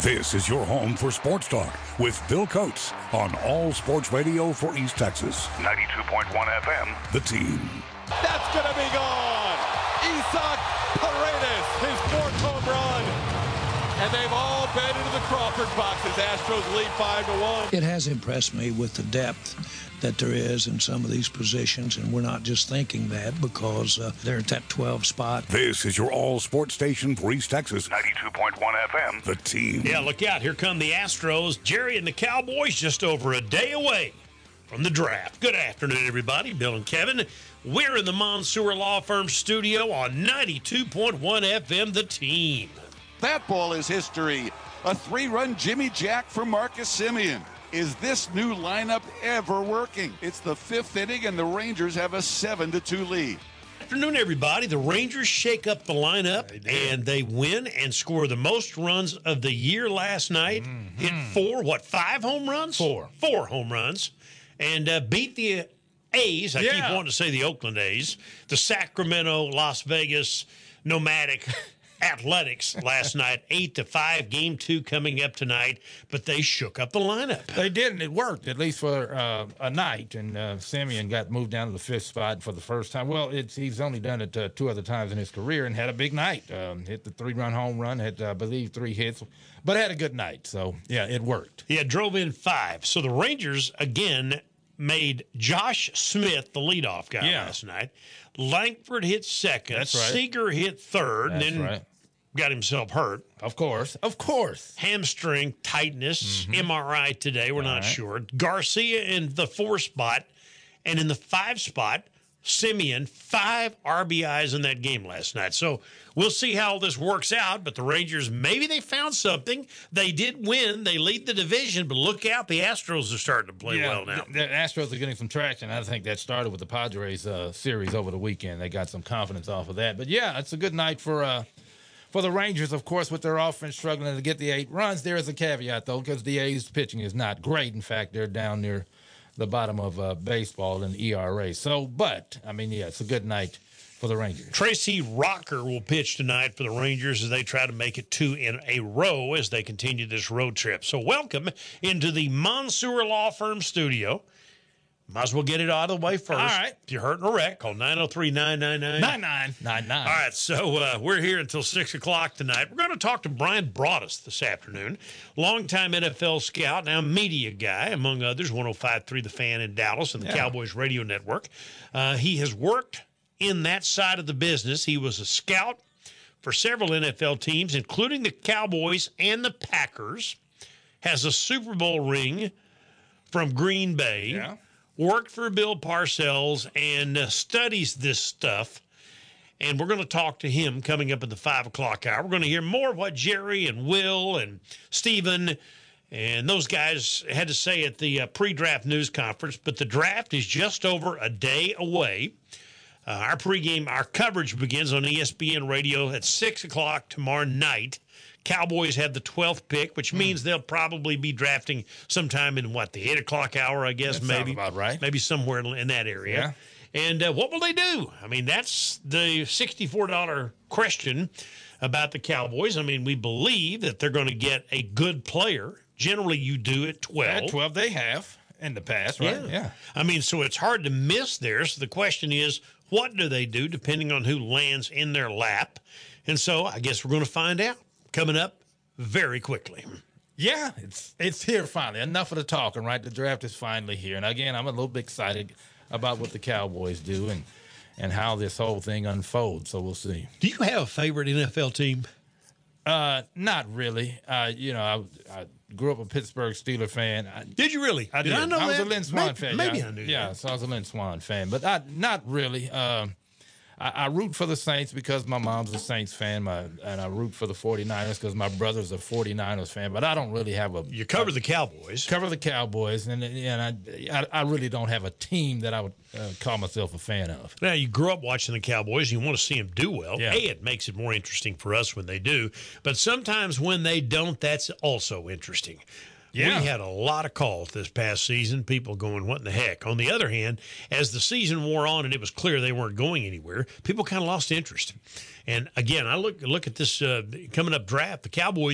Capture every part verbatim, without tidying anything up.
This is your home for sports talk with Bill Coates on All Sports Radio for East Texas. ninety-two point one F M, The Team. That's going to be gone. Isaac Paredes, his fourth home run. And they've all been into the Crawford boxes. Astros lead five to one. It has impressed me with the depth that there is in some of these positions, and we're not just thinking that because uh, they're at that twelve spot. This is your all sports station for East Texas. ninety-two point one F M, The Team. Yeah, look out. Here come the Astros. Jerry and the Cowboys just over a day away from the draft. Good afternoon, everybody. Bill and Kevin. We're in the Mansour Law Firm studio on ninety-two point one F M, The Team. That ball is history. A three-run Jimmy Jack for Marcus Semien. Is this new lineup ever working? It's the fifth inning, and the Rangers have a seven to two lead. Afternoon, everybody. The Rangers shake up the lineup, they and they win and score the most runs of the year last night. Mm-hmm. Hit four, what, five home runs? Four. Four home runs. And uh, beat the A's. I yeah. keep wanting to say the Oakland A's. The Sacramento, Las Vegas, nomadic Athletics last night, eight to five. Game two coming up tonight, but they shook up the lineup. They did, and it worked at least for uh, a night. And uh, Semien got moved down to the fifth spot for the first time. Well, it's, he's only done it uh, two other times in his career, and had a big night. Um, hit the three-run home run, had uh, I believe three hits, but had a good night. So yeah, it worked. Yeah, drove in five. So the Rangers again made Josh Smith the leadoff guy yeah. last night. Langford hit second. That's right. Seager hit third. That's and then right. got himself hurt. Of course. Of course. Hamstring tightness, mm-hmm. M R I today. We're All not right. sure. Garcia in the four spot. And in the five spot, Semien, five R B Is in that game last night. So we'll see how this works out. But the Rangers, maybe they found something. They did win. They lead the division. But look out, the Astros are starting to play yeah, well now. The, the Astros are getting some traction. I think that started with the Padres uh, series over the weekend. They got some confidence off of that. But, yeah, it's a good night for uh, for the Rangers, of course, with their offense struggling to get the eight runs. There is a caveat, though, because the A's pitching is not great. In fact, they're down near the bottom of uh, baseball in E R A. So, but, I mean, yeah, it's a good night for the Rangers. Tracy Rocker will pitch tonight for the Rangers as they try to make it two in a row as they continue this road trip. So welcome into the Mansour Law Firm studio. Might as well get it out of the way first. All right. If you're hurt in a wreck, call nine oh three, nine nine nine. nine nine nine nine. All right, so uh, we're here until six o'clock tonight. We're going to talk to Brian Broaddus this afternoon, longtime N F L scout, now media guy, among others, one oh five point three The Fan in Dallas and the Yeah. Cowboys Radio Network. Uh, he has worked in that side of the business. He was a scout for several N F L teams, including the Cowboys and the Packers, has a Super Bowl ring from Green Bay. Yeah. Worked for Bill Parcells and uh, studies this stuff. And we're going to talk to him coming up at the five o'clock hour. We're going to hear more of what Jerry and Will and Steven and those guys had to say at the uh, pre-draft news conference. But the draft is just over a day away. Uh, our pregame, our coverage begins on E S P N Radio at six o'clock tomorrow night. Cowboys have the twelfth pick, which means they'll probably be drafting sometime in, what, the eight o'clock hour, I guess, That maybe. sounds about right. Maybe somewhere in that area. Yeah. And uh, what will they do? I mean, that's the sixty-four dollars question about the Cowboys. I mean, we believe that they're going to get a good player. Generally, you do at twelve. At twelve, they have in the past, right? Yeah. yeah. I mean, so it's hard to miss there. So the question is, what do they do depending on who lands in their lap? And so I guess we're going to find out coming up very quickly. Yeah, it's it's here finally. Enough of the talking, right? The draft is finally here. And again, I'm a little bit excited about what the Cowboys do and, and how this whole thing unfolds. So we'll see. Do you have a favorite N F L team? Uh, not really. Uh, you know, I, I grew up a Pittsburgh Steelers fan. I, Did you really? I did. did I know I was that? a Lynn Swan maybe, fan. Maybe yeah. I knew Yeah, that. so I was a Lynn Swan fan, but I, not really. Um, I, I root for the Saints because my mom's a Saints fan, my, and I root for the forty-niners because my brother's a forty-niners fan, but I don't really have a... You cover the Cowboys. Cover the Cowboys, and, and I, I I really don't have a team that I would uh, call myself a fan of. Now, you grew up watching the Cowboys. You want to see them do well. Yeah. A, it makes it more interesting for us when they do. But sometimes when they don't, that's also interesting. Yeah. We had a lot of calls this past season, people going, what in the heck? On the other hand, as the season wore on and it was clear they weren't going anywhere, people kind of lost interest. And again, I look look at this uh, coming up draft. The Cowboys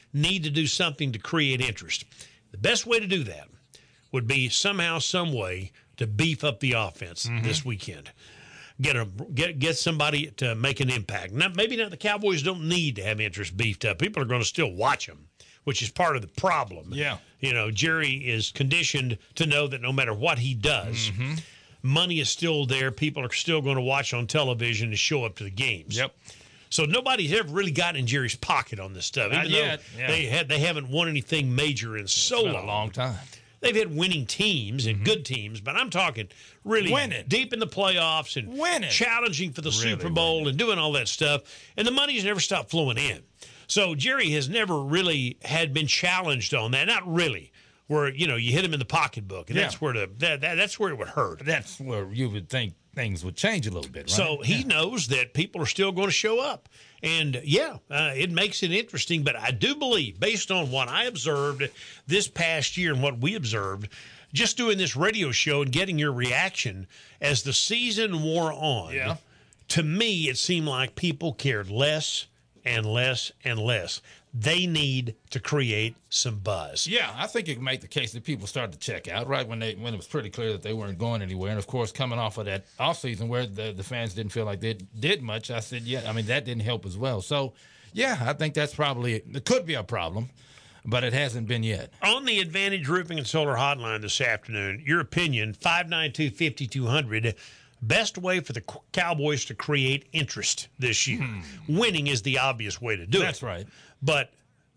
need to do something to create interest. The best way to do that would be somehow, some way to beef up the offense mm-hmm. this weekend. Get a get get somebody to make an impact. Now, maybe not the Cowboys don't need to have interest beefed up. People are going to still watch them, which is part of the problem. Yeah, you know, Jerry is conditioned to know that no matter what he does, mm-hmm. money is still there. People are still going to watch on television and show up to the games. Yep. So nobody's ever really gotten in Jerry's pocket on this stuff. Not even yet. though Yeah. they had they haven't won anything major in so it's been long. a long time. They've had winning teams and mm-hmm. good teams, but I'm talking really winning. Deep in the playoffs and winning. Challenging for the really Super Bowl winning. and doing all that stuff. And the money's never stopped flowing in. So Jerry has never really had been challenged on that. Not really. Where, you know, you hit him in the pocketbook, and yeah. that's where the that, that that's where it would hurt. That's where you would think things would change a little bit, right? So he yeah. knows that people are still going to show up. And, yeah, uh, it makes it interesting. But I do believe, based on what I observed this past year and what we observed, just doing this radio show and getting your reaction as the season wore on, yeah. to me it seemed like people cared less and less and less. They need to create some buzz. Yeah, I think you can make the case that people started to check out right when they when it was pretty clear that they weren't going anywhere. And, of course, coming off of that offseason where the, the fans didn't feel like they did much, I said, yeah, I mean, that didn't help as well. So, yeah, I think that's probably – it could be a problem, but it hasn't been yet. On the Advantage Roofing and Solar Hotline this afternoon, your opinion, five nine two, five two zero zero, best way for the Cowboys to create interest this year. Hmm. Winning is the obvious way to do That's it. That's right. But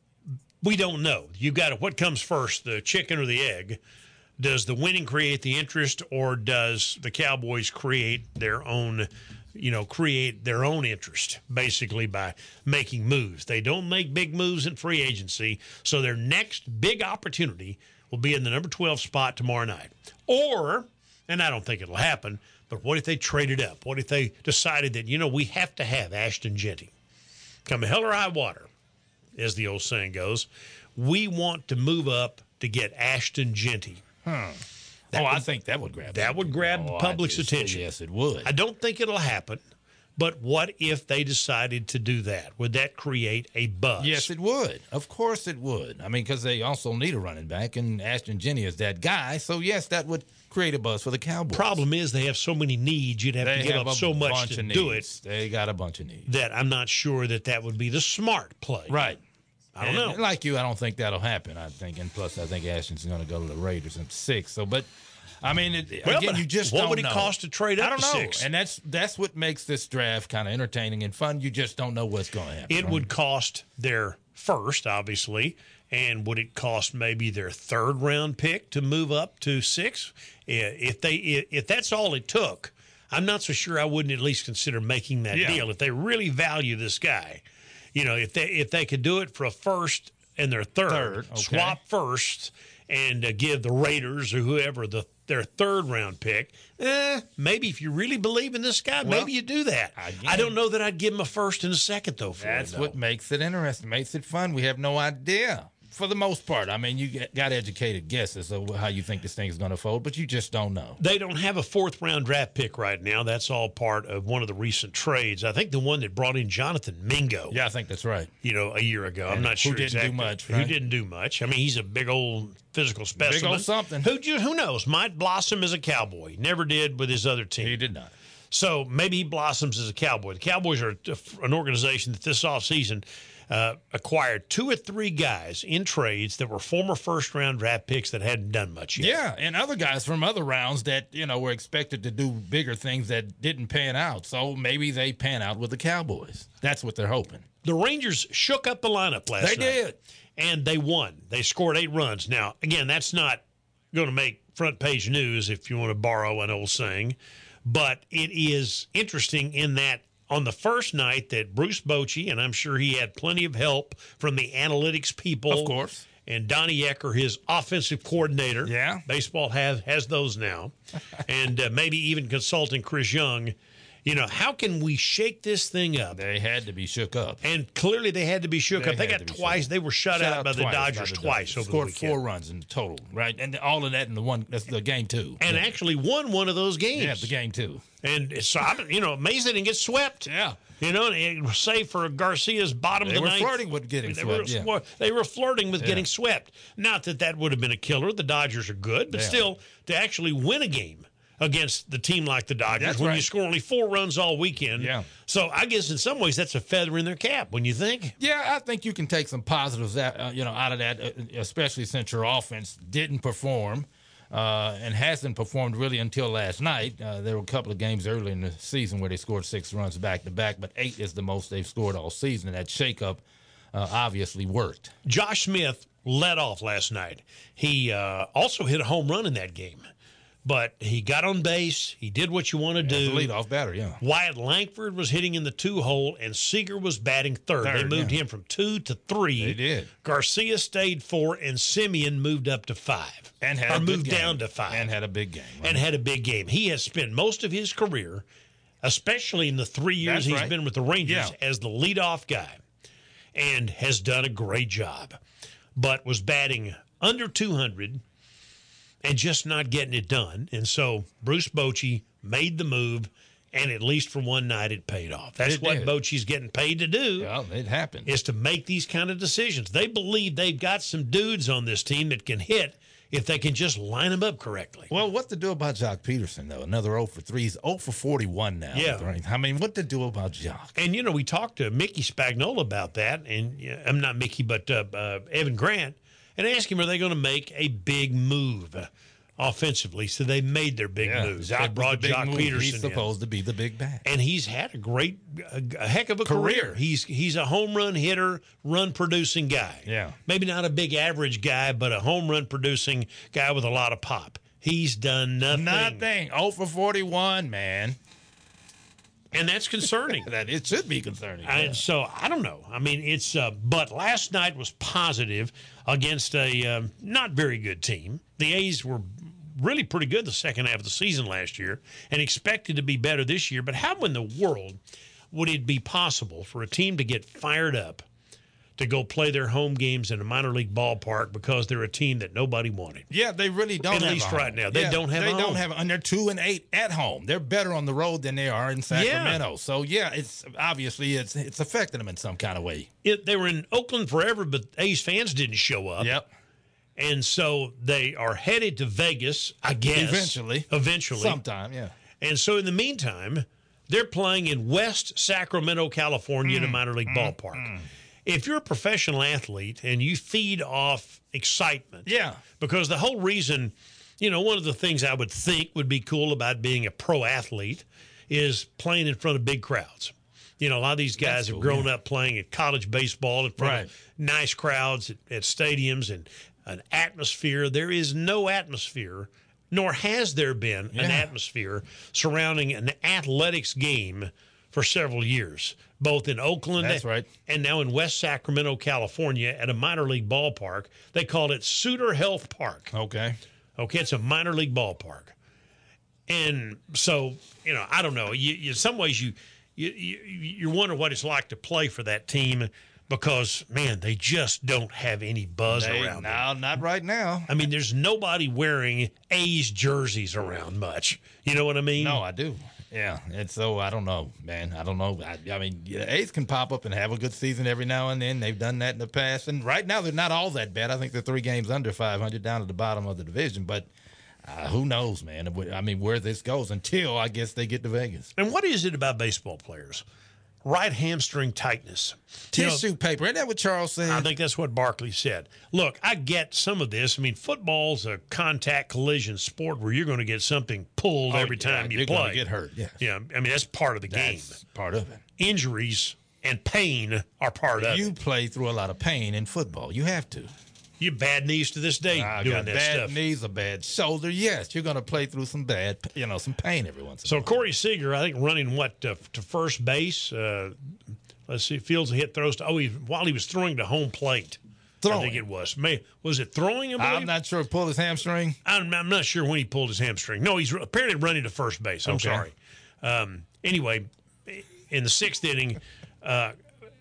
we don't know. You've got to, what comes first, the chicken or the egg? Does the winning create the interest, or does the Cowboys create their own, you know, create their own interest, basically by making moves? They don't make big moves in free agency, so their next big opportunity will be in the number twelve spot tomorrow night. Or, and I don't think it'll happen, but what if they traded up? What if they decided that, you know, we have to have Ashton Jeanty? Come hell or high water, as the old saying goes, we want to move up to get Ashton Jeanty. Hmm. That oh, would, I think that would grab that would grab oh, the public's just, attention. Yes, it would. I don't think it'll happen, but what if they decided to do that? Would that create a buzz? Yes, it would. Of course it would. I mean, because they also need a running back, and Ashton Jeanty is that guy. So, yes, that would create a buzz for the Cowboys. Problem is they have so many needs. You'd have they to give have up so much to do needs. it. They got a bunch of needs. That I'm not sure that that would be the smart play. Right. I don't and, know. Like you, I don't think that'll happen. I think, and plus, I think Ashton's going to go to the Raiders in six. So, but I mean, it, well, again, you just what don't would it know. cost to trade up I don't to know, six? and that's that's what makes this draft kind of entertaining and fun. You just don't know what's going to happen. It right? would cost their first, obviously, and would it cost maybe their third round pick to move up to six? If they, if that's all it took, I'm not so sure I wouldn't at least consider making that yeah. deal if they really value this guy. You know, if they if they could do it for a first and their third, Third, okay. swap first and uh, give the Raiders or whoever the their third round pick. Eh, maybe if you really believe in this guy, Well, maybe you do that. Again, I don't know that I'd give him a first and a second though. For That's him, what makes it interesting, makes it fun. We have no idea. For the most part, I mean, you got educated guesses of how you think this thing is going to fold, but you just don't know. They don't have a fourth round draft pick right now. That's all part of one of the recent trades. I think the one that brought in Jonathan Mingo. Yeah, I think that's right. You know, a year ago. I'm And not who sure didn't do exactly. much, Who right? didn't do much. I mean, he's a big old physical specimen. Big old something. Who, ju- who knows? Might blossom as a Cowboy. Never did with his other team. He did not. So maybe he blossoms as a Cowboy. The Cowboys are an organization that this offseason uh, acquired two or three guys in trades that were former first-round draft picks that hadn't done much yet. Yeah, and other guys from other rounds that, you know, were expected to do bigger things that didn't pan out. So maybe they pan out with the Cowboys. That's what they're hoping. The Rangers shook up the lineup last They night. did. And they won. They scored eight runs. Now, again, that's not going to make front-page news, if you want to borrow an old saying. But it is interesting in that on the first night that Bruce Bochy, and I'm sure he had plenty of help from the analytics people. Of course. And Donnie Ecker, his offensive coordinator. Yeah. Baseball has, has those now. and uh, maybe even consulting Chris Young You know, how can we shake this thing up? They had to be shook up. And clearly they had to be shook They up. They had got to be twice. shook. They were shut, Shut out, out by the twice Dodgers by the twice Dodgers. over Scored the weekend. four runs in total, right? And all of that in the one, that's the game two. And yeah. actually won one of those games. Yeah, the game two. And so, I'm, you know, amazed they didn't get swept. Yeah. You know, and it was safe for Garcia's bottom They of the were ninth. flirting with getting they swept, Were, yeah. They were flirting with Yeah. getting swept. Not that that would have been a killer. The Dodgers are good, but Yeah. still, to actually win a game against the team like the Dodgers That's when right. you score only four runs all weekend. Yeah. So I guess in some ways that's a feather in their cap, when you think. Yeah, I think you can take some positives out, uh, you know, out of that, uh, especially since your offense didn't perform uh, and hasn't performed really until last night. Uh, there were a couple of games early in the season where they scored six runs back to back, but eight is the most they've scored all season. And that shakeup uh, obviously worked. Josh Smith led off last night. He uh, also hit a home run in that game. But he got on base. He did what you want to As do. the leadoff batter, yeah. Wyatt Langford was hitting in the two hole, and Seager was batting third. Third, they moved yeah. him from two to three. They did. Garcia stayed four, and Simeon moved up to five. And had or a good moved game. down to five. And had a big game. Right? And had a big game. He has spent most of his career, especially in the three years That's he's right. been with the Rangers, Yeah. as the leadoff guy, and has done a great job. But was batting under two hundred and just not getting it done. And so Bruce Bochy made the move, and at least for one night it paid off. That's It what did. Bochy's getting paid to do. Yeah, it happened. Is to make these kind of decisions. They believe they've got some dudes on this team that can hit if they can just line them up correctly. Well, what to do about Jock Peterson, though? Another oh for three. He's oh for forty-one now. Yeah. Right? I mean, what to do about Jock? And, you know, we talked to Mickey Spagnola about that, and uh, I'm not Mickey, but uh, uh, Evan Grant, and asked him, are they going to make a big move uh, offensively? So they made their big move. Jock They was brought the big Jock move. Peterson He's in. supposed to be the big bat. And he's had a great, a, a heck of a career. Career. He's he's a home run hitter, run producing guy. Yeah. Maybe not a big average guy, but a home run producing guy with a lot of pop. He's done nothing. Nothing. oh for forty-one, man. And that's concerning. That it should be concerning. And yeah. so I don't know. I mean, it's uh, but last night was positive against a um, not very good team. The A's were really pretty good the second half of the season last year and expected to be better this year. But how in the world would it be possible for a team to get fired up to go play their home games in a minor league ballpark because they're a team that nobody wanted? Yeah, they really don't. At have least a right home. now. They Yeah, don't have a They home. don't have, and they're two and eight at home. They're better on the road than they are in Sacramento. So yeah, it's obviously it's it's affecting them in some kind of way. It, they were in Oakland forever, but A's fans didn't show up. Yep. And so they are headed to Vegas, I guess. Eventually. Eventually. Sometime, yeah. And so in the meantime, they're playing in West Sacramento, California in a minor league ballpark. If you're a professional athlete and you feed off excitement, Yeah. because the whole reason, you know, one of the things I would think would be cool about being a pro athlete is playing in front of big crowds. You know, a lot of these guys That's have cool, grown yeah. up playing at college baseball in front Right. of nice crowds at, at stadiums and an atmosphere. There is no atmosphere, nor has there been an Yeah. atmosphere surrounding an athletics game for several years, both in Oakland That's right. and now in West Sacramento, California, at a minor league ballpark. They call it Suter Health Park. Okay. Okay, it's a minor league ballpark. And so, you know, I don't know. You, you, in some ways, you, you you you wonder what it's like to play for that team because, man, they just don't have any buzz They, around them. no, not right now. I mean, there's nobody wearing A's jerseys around much. You know what I mean? No, I do. Yeah, and so I don't know, man. I don't know. I, I mean, yeah, A's can pop up and have a good season every now and then. They've done that in the past, and right now they're not all that bad. I think they're three games under five hundred, down at the bottom of the division. But uh, who knows, man? I mean, where this goes until I guess they get to Vegas. And what is it about baseball players? Right hamstring tightness. You know, Tissue paper. Isn't that what Charles said? I think that's what Barkley said. Look, I get some of this. I mean, football's a contact collision sport where you're going to get something pulled Oh, every yeah, time you you're play. gonna get hurt. Yes. Yeah, I mean that's part of the That's game. part of it. Injuries and pain are part of You it. play through a lot of pain in football. You have to. You have bad knees to this day I doing got that bad stuff. knees, a bad shoulder. Yes, you're going to play through some bad, you know, some pain every once in a So while. Corey Seager, I think, running what to, to first base. Uh, let's see, fields a hit, throws to. Oh, he, while he was throwing to home plate, I Throwing. think it was. May, was it throwing? I believe? I'm not sure if he pulled his hamstring. I'm, I'm not sure when he pulled his hamstring. No, he's apparently running to first base. I'm Okay. sorry. Um, anyway, in the sixth inning, uh,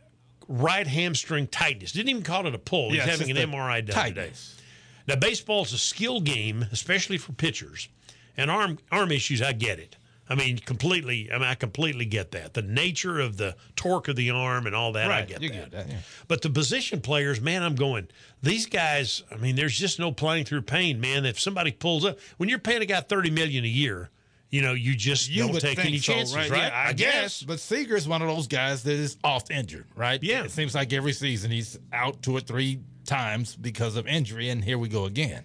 right hamstring tightness. Didn't even call it a pull. Yeah, He's having an M R I done tightness. today. Now, baseball's a skill game, especially for pitchers. And arm arm issues, I get it. I mean, completely. I mean, I completely get that. The nature of the torque of the arm and all that, right, I get you that. Get that yeah. But the position players, man, I'm going, these guys, I mean, there's just no playing through pain, man. If somebody pulls up, when you're paying a guy thirty million dollars a year, you know, you just You don't would take think any so, chances, right? right? Yeah, I, I guess. guess. But Seager's one of those guys that is oft injured, right? Yeah. It seems like every season he's out two or three times because of injury, and here we go again.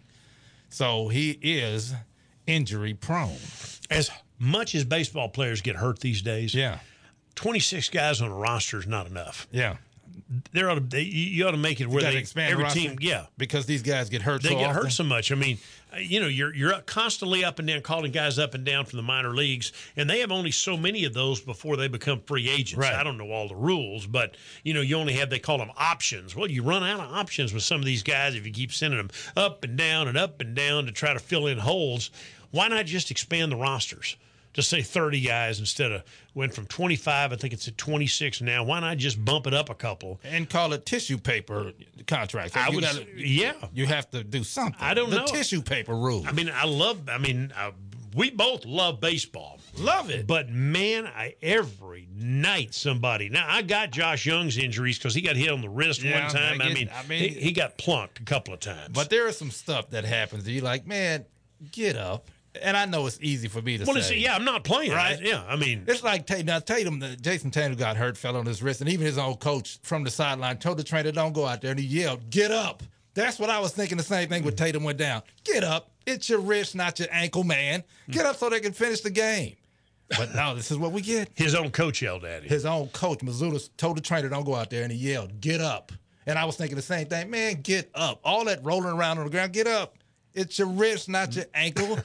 So he is injury prone. As much as baseball players get hurt these days, Yeah. twenty-six guys on a roster is not enough. Yeah. There ought to, they, you ought to make it where Gotta they expand every the roster team, yeah, because these guys get hurt they so get often. hurt so much. I mean, uh, you know, you're you're constantly up and down, calling guys up and down from the minor leagues, and they have only so many of those before they become free agents. Right. I don't know all the rules, but you know, you only have, they call them options. Well, you run out of options with some of these guys if you keep sending them up and down and up and down to try to fill in holes. Why not just expand the rosters? Just say thirty guys instead of, went from twenty-five, I think it's at twenty-six now. Why not just bump it up a couple? And call it tissue paper contracts. I you would, gotta, yeah. You have to do something. I don't the know. The tissue paper rule. I mean, I love, I mean, I, we both love baseball. Love it. But, man, I, every night somebody. Now, I got Josh Young's injuries because he got hit on the wrist Yeah, one time. I I get- mean, I mean- he, he got plunked a couple of times. But there is some stuff that happens that you're like, man, get up. And I know it's easy for me to well, say. it's, yeah, I'm not playing. Right? I, yeah, I mean. It's like Tatum. Now, Tatum, the, Jason Tatum got hurt, fell on his wrist, and even his own coach from the sideline told the trainer, don't go out there, and he yelled, get up. That's what I was thinking, the same thing when Tatum went down. Get up. It's your wrist, not your ankle, man. Get up so they can finish the game. But no, this is what we get. His own coach yelled at him. His own coach, Mazzulla, told the trainer, don't go out there, and he yelled, get up. And I was thinking the same thing. Man, get up. All that rolling around on the ground, get up. It's your wrist, not your ankle.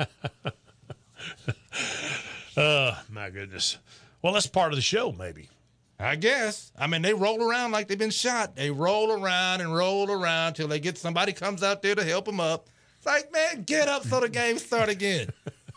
Oh, my goodness. Well, that's part of the show, maybe. I guess. I mean, they roll around like they've been shot. They roll around and roll around till they get somebody comes out there to help them up. It's like, man, get up so the game start again.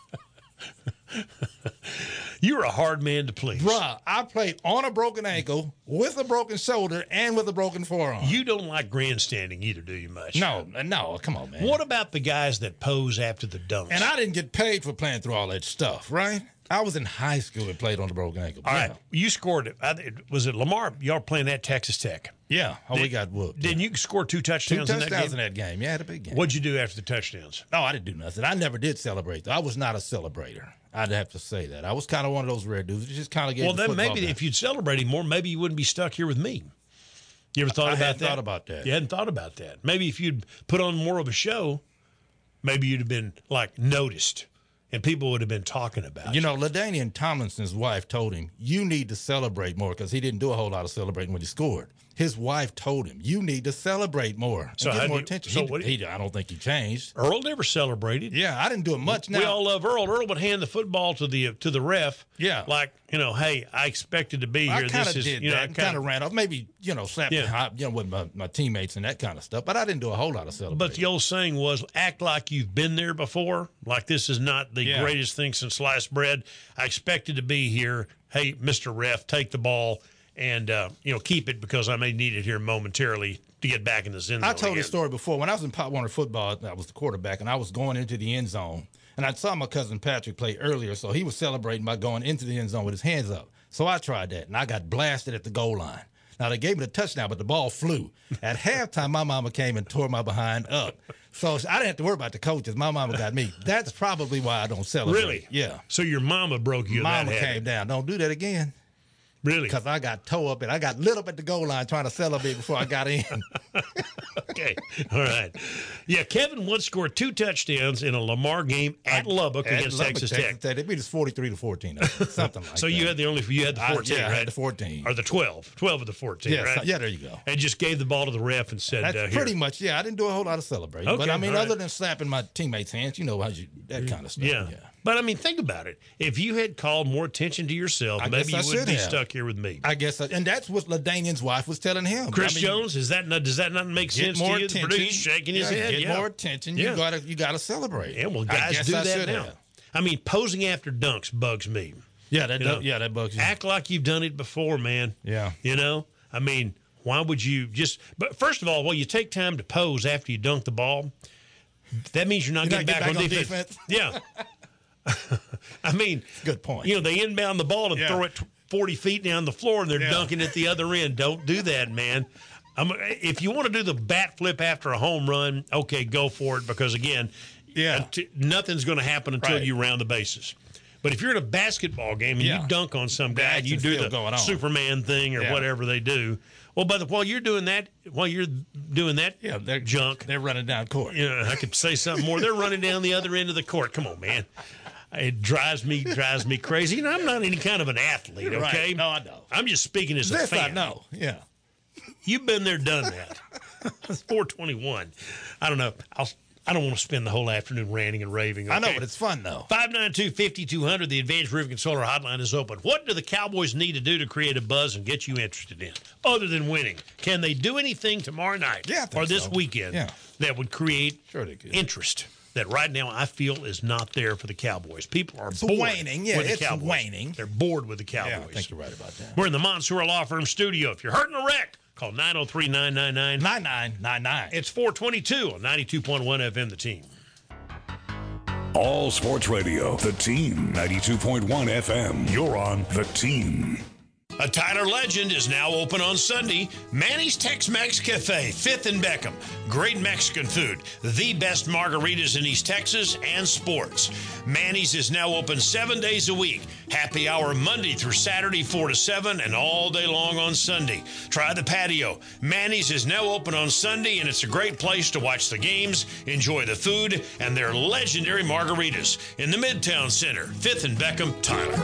You're a hard man to please. Bruh, I played on a broken ankle, with a broken shoulder, and with a broken forearm. You don't like grandstanding either, do you, much? No, no, come on, man. What about the guys that pose after the dunks? And I didn't get paid for playing through all that stuff, right? I was in high school and played on the broken ankle. All yeah. right, you scored it. I- Was it Lamar? Y'all playing at Texas Tech? Yeah. Oh, Did- we got whooped. Didn't you score two Two touchdowns, touchdowns in that game? in that game. Yeah, I had a big game. What'd you do after the touchdowns? Oh, I didn't do nothing. I never did celebrate. Though. I was not a celebrator. I'd have to say that. I was kind of one of those rare dudes. That just kind of gave Well, the then football maybe back. if you'd celebrated more, maybe you wouldn't be stuck here with me. You ever thought I about hadn't that? thought about that. You hadn't thought about that. Maybe if you'd put on more of a show, maybe you'd have been like noticed, and people would have been talking about You know, LaDainian Tomlinson's wife told him, you need to celebrate more because he didn't do a whole lot of celebrating when he scored. His wife told him, you need to celebrate more and So how get do more you- attention. so he, what do he, I don't think he changed. Earl never celebrated. Yeah, I didn't do it much now. We all love Earl. Earl would hand the football to the to the ref. Yeah. like you know, hey, I expected to be here. I kind This of is did you know, that. I and kind of ran off. Maybe, you know, slapped Yeah. me high, you know, with my, my teammates and that kind of stuff. But I didn't do a whole lot of celebrating. But the old saying was, act like you've been there before. Like this is not the Yeah. greatest thing since sliced bread. I expected to be here. Hey, Mister Ref, take the ball and, uh, you know, keep it because I may need it here momentarily to get back in the end zone I told again. this story before. When I was in Pop Warner football, I was the quarterback, and I was going into the end zone. And I saw my cousin Patrick play earlier, so he was celebrating by going into the end zone with his hands up. So I tried that, and I got blasted at the goal line. Now, they gave me the touchdown, but the ball flew. At halftime, my mama came and tore my behind up. So I didn't have to worry about the coaches. My mama got me. That's probably why I don't celebrate. Really? Yeah. So your mama broke you of Mama that came habit. down. Don't do that again. Really? Because I got toe up and I got lit up at the goal line trying to celebrate before I got in. Okay. All right. Yeah, Kevin once scored two touchdowns in a Lamar game at Lubbock At against Lubbock, Texas, Texas Tech. Tech. They beat us forty-three to fourteen, something like So that. you had the only you had the I- fourteen, yeah, I right? had the fourteen. Or the twelve. twelve of the fourteen, Yeah, right? so- yeah, there you go. And just gave the ball to the ref and said, That's uh, pretty here. much, yeah. I didn't do a whole lot of celebrating. but Okay, I mean, all other right. than slapping my teammates' hands, you know, how you, that kind of stuff. Yeah. Yeah. But I mean, think about it. If you had called more attention to yourself, I maybe guess you I wouldn't should be have. stuck here with me. I guess, I, and that's what LaDainian's wife was telling him. Chris I mean, Jones, is that not, does that not make Get sense more to you? attention. The producer shaking his Yeah, head. Get yeah. more attention. Yeah. You gotta, you gotta celebrate. Yeah, well, I guys guess do I that should now. have. I mean, posing after dunks bugs me. Yeah, that You do- know, yeah that bugs you. Act like you've done it before, man. Yeah. You know, I mean, why would you just? But first of all, well, you take time to pose after you dunk the ball. That means you're not You're getting not back, getting on, back on defense. defense. Yeah. I mean, Good point. You know, they inbound the ball and Yeah. throw it forty feet down the floor, and they're Yeah. dunking at the other end. Don't do that, man. I'm, if you want to do the bat flip after a home run, okay, go for it. Because again, Yeah. unti- nothing's going to happen until Right. you round the bases. But if you're in a basketball game and Yeah. you dunk on some guy and you action's do still the going on. Superman thing or Yeah. whatever they do, well, but while you're doing that, while you're doing that Yeah, they're junk, They're running down court. you know, I could say something more. They're running down the other end of the court. Come on, man. It drives me drives me crazy. You know, I'm not any kind of an athlete, You're right. okay? No, I know. I'm just speaking as a This fan. I know. Yeah. You've been there, done that. It's four twenty-one. I don't know. I'll, I don't want to spend the whole afternoon ranting and raving. I know, okay? but it's fun though. five nine two, five two zero zero, the Advanced Roofing and Solar Hotline is open. What do the Cowboys need to do to create a buzz and get you interested in, other than winning? Can they do anything tomorrow night Yeah, I think or this so. weekend Yeah. that would create Sure they could. interest that right now I feel is not there for the Cowboys? People are It's bored waning. Yeah, with the it's Cowboys. waning. They're bored with the Cowboys. Yeah, I think you're right about that. We're in the Mansour Law Firm studio. If you're hurting a wreck, call nine oh three, nine nine nine. Nine nine nine nine. It's four twenty-two on ninety-two point one F M, The Team. All Sports Radio, The Team, ninety-two point one F M. You're on The Team. A Tyler legend is now open on Sunday. Manny's Tex-Mex Cafe, fifth and Beckham. Great Mexican food. The best margaritas in East Texas and sports. Manny's is now open seven days a week. Happy hour Monday through Saturday, four to seven, and all day long on Sunday. Try the patio. Manny's is now open on Sunday, and it's a great place to watch the games, enjoy the food, and their legendary margaritas. In the Midtown Center, fifth and Beckham, Tyler.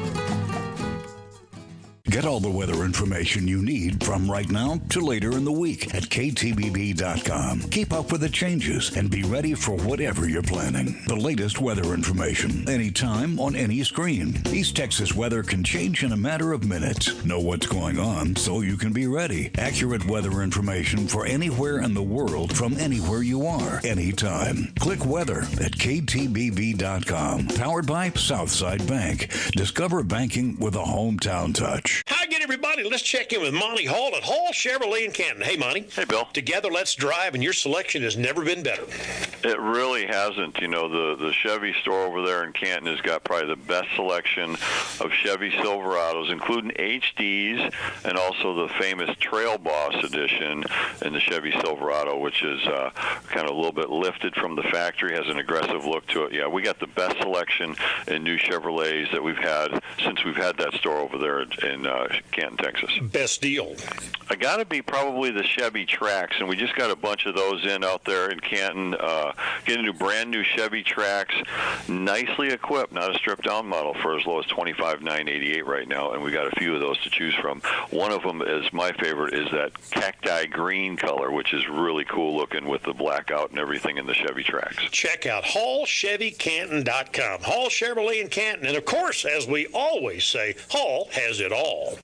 Get all the weather information you need from right now to later in the week at K T B B dot com. Keep up with the changes and be ready for whatever you're planning. The latest weather information, anytime on any screen. East Texas weather can change in a matter of minutes. Know what's going on so you can be ready. Accurate weather information for anywhere in the world from anywhere you are, anytime. Click weather at K T B B dot com. Powered by Southside Bank. Discover banking with a hometown touch. Hi again, everybody. Let's check in with Monty Hall at Hall Chevrolet in Canton. Hey, Monty. Hey, Bill. Together, let's drive, and your selection has never been better. It really hasn't. You know, the, the Chevy store over there in Canton has got probably the best selection of Chevy Silverados, including H Ds and also the famous Trail Boss edition in the Chevy Silverado, which is uh, kind of a little bit lifted from the factory, has an aggressive look to it. Yeah, we got the best selection in new Chevrolets that we've had since we've had that store over there in uh, Canton, Texas. Best deal. I got to be probably the Chevy Trax, and we just got a bunch of those in out there in Canton. Uh, getting new brand new Chevy Trax, nicely equipped, not a stripped down model, for as low as twenty-five thousand nine hundred eighty-eight right now, and we got a few of those to choose from. One of them is my favorite, is that cacti green color, which is really cool looking with the blackout and everything in the Chevy Trax. Check out Hall Chevy Canton dot com. Hall Chevrolet in Canton. And, of course, as we always say, Hall has it all.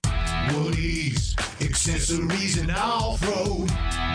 Woody's Accessories and Off-Road.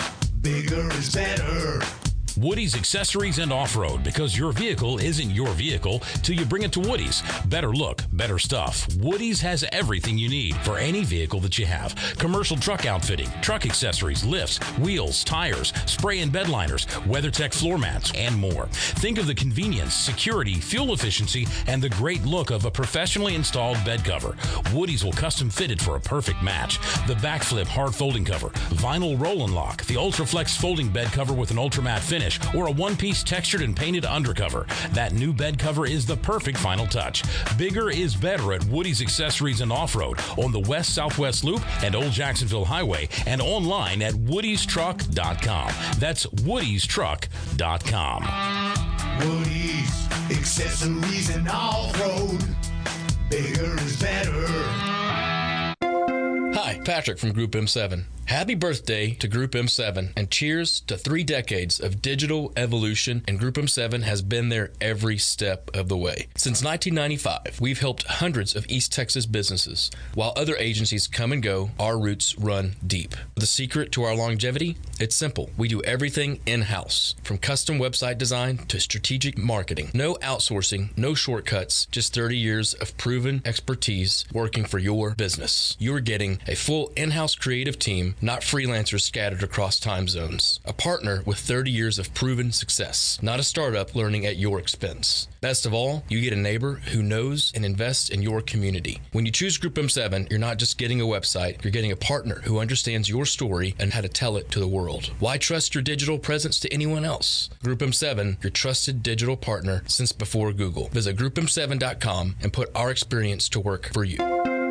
Bigger is better. Woody's Accessories and Off-Road, because your vehicle isn't your vehicle till you bring it to Woody's. Better look, better stuff. Woody's has everything you need for any vehicle that you have. Commercial truck outfitting, truck accessories, lifts, wheels, tires, spray and bed liners, WeatherTech floor mats, and more. Think of the convenience, security, fuel efficiency, and the great look of a professionally installed bed cover. Woody's will custom fit it for a perfect match. The backflip hard folding cover, vinyl roll and lock, the Ultraflex folding bed cover with an ultramatte finish, or a one-piece textured and painted undercover. That new bed cover is the perfect final touch. Bigger is better at Woody's Accessories and Off-Road on the West Southwest Loop and Old Jacksonville Highway, and online at woodys truck dot com. That's woodys truck dot com. Woody's Accessories and Off-Road. Bigger is better. Hi, Patrick from Group M seven. Happy birthday to Group M seven, and cheers to three decades of digital evolution, and Group M seven has been there every step of the way. Since nineteen ninety-five, we've helped hundreds of East Texas businesses. While other agencies come and go, our roots run deep. The secret to our longevity? It's simple. We do everything in-house, from custom website design to strategic marketing. No outsourcing, no shortcuts, just thirty years of proven expertise working for your business. You're getting a full in-house creative team, not freelancers scattered across time zones. A partner with thirty years of proven success, not a startup learning at your expense. Best of all, you get a neighbor who knows and invests in your community. When you choose Group M seven, you're not just getting a website, you're getting a partner who understands your story and how to tell it to the world. Why trust your digital presence to anyone else? Group M seven, your trusted digital partner since before Google. Visit group m seven dot com and put our experience to work for you.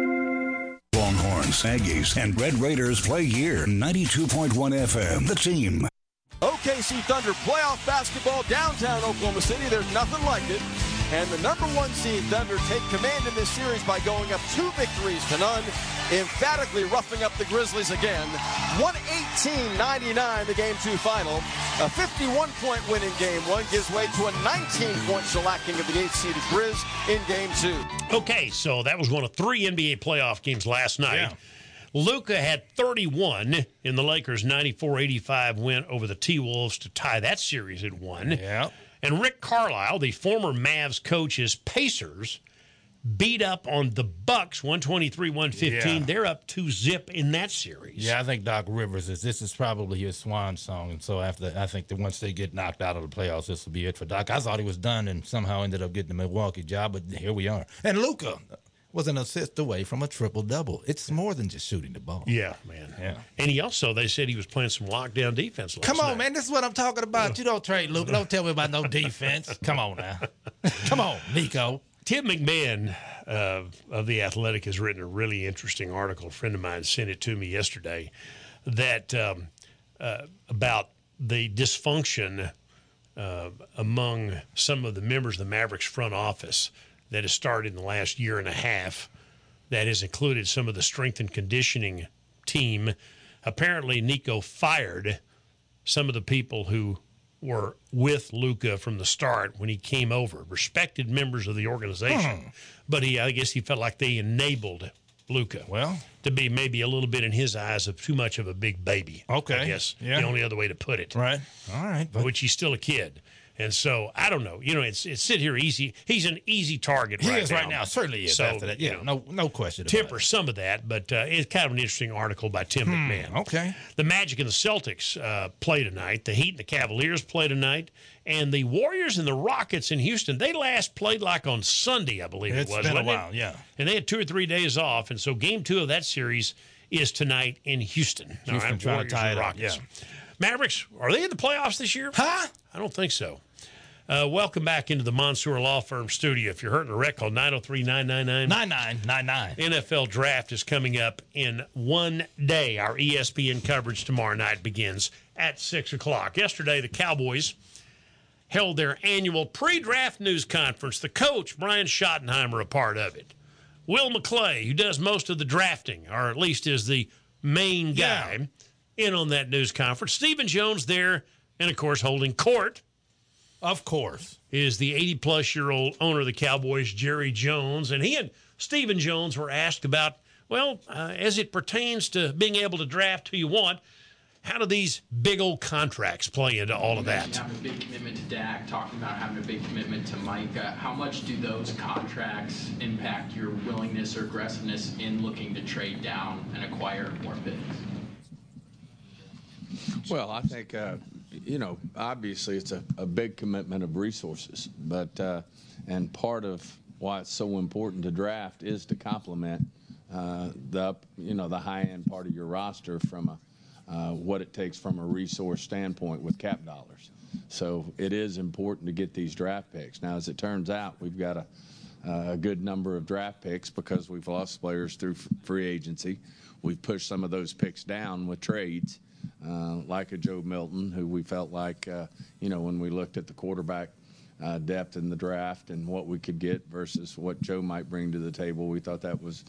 Longhorns, Aggies, and Red Raiders play here. ninety-two point one F M, The Team. O K C Thunder playoff basketball downtown Oklahoma City. There's nothing like it. And the number one seed Thunder take command in this series by going up two victories to none, emphatically roughing up the Grizzlies again. one eighteen ninety-nine, the game two final. A fifty-one point win in game one gives way to a nineteen point shellacking of the eighth seeded Grizz in game two. Okay, so that was one of three N B A playoff games last night. Yeah. Luka had thirty-one in the Lakers' ninety-four eighty-five win over the T-Wolves to tie that series at one. Yeah. And Rick Carlisle, the former Mavs coach's Pacers, beat up on the Bucks one twenty-three one fifteen. Yeah. They're up two zip in that series. Yeah, I think Doc Rivers is this is probably his swan song, and so after I think that once they get knocked out of the playoffs, this will be it for Doc. I thought he was done and somehow ended up getting the Milwaukee job, but here we are. And Luka was an assist away from a triple-double. It's more than just shooting the ball. Yeah, man. Yeah. And he also, they said he was playing some lockdown defense last Come on, night. man. This is what I'm talking about. You don't trade Luka. Don't tell me about no defense. Come on now. Come on, Nico. Tim McMahon uh, of The Athletic has written a really interesting article. A friend of mine sent it to me yesterday that um, uh, about the dysfunction uh, among some of the members of the Mavericks front office that has started in the last year and a half that has included some of the strength and conditioning team. Apparently, Nico fired some of the people who were with Luka from the start when he came over, respected members of the organization. Hmm. But he, I guess he felt like they enabled Luka well, to be maybe a little bit in his eyes of too much of a big baby. Okay. I guess yeah. the only other way to put it. Right. All right. But which he's still a kid. And so, I don't know. You know, it's it's sit here easy. He's an easy target he right now. He is right now. Certainly is so, after that. Yeah, you know, no no question temper about it. some of that, but uh, it's kind of an interesting article by Tim hmm, McMahon. Okay. The Magic and the Celtics uh, play tonight. The Heat and the Cavaliers play tonight. And the Warriors and the Rockets in Houston, they last played like on Sunday, I believe it's it was. It's been a it? while, yeah. And they had two or three days off. And so game two of that series is tonight in Houston. Houston All right, trying Warriors to tie and it up, Rockets. yeah. Mavericks, are they in the playoffs this year? Huh? I don't think so. Uh, welcome back into the Mansour Law Firm studio. If you're hurting a wreck, call nine oh three, nine nine nine, nine nine nine nine. N F L Draft is coming up in one day. Our E S P N coverage tomorrow night begins at six o'clock. Yesterday, the Cowboys held their annual pre-draft news conference. The coach, Brian Schottenheimer, a part of it. Will McClay, who does most of the drafting, or at least is the main guy, yeah. in on that news conference. Stephen Jones there, and, of course, holding court. Of course. Is the eighty-plus-year-old owner of the Cowboys, Jerry Jones. And he and Stephen Jones were asked about, well, uh, as it pertains to being able to draft who you want, how do these big old contracts play into all of that? You have a big commitment to Dak, talking about having a big commitment to Micah. How much do those contracts impact your willingness or aggressiveness in looking to trade down and acquire more picks? Well, I think, uh, you know, obviously it's a, a big commitment of resources, but uh, and part of why it's so important to draft is to complement uh, the, you know, the high-end part of your roster from a Uh, what it takes from a resource standpoint with cap dollars. So it is important to get these draft picks. Now, as it turns out, we've got a, uh, a good number of draft picks because we've lost players through f- free agency. We've pushed some of those picks down with trades, uh, like a Joe Milton, who we felt like, uh, you know, when we looked at the quarterback uh, depth in the draft and what we could get versus what Joe might bring to the table, we thought that was,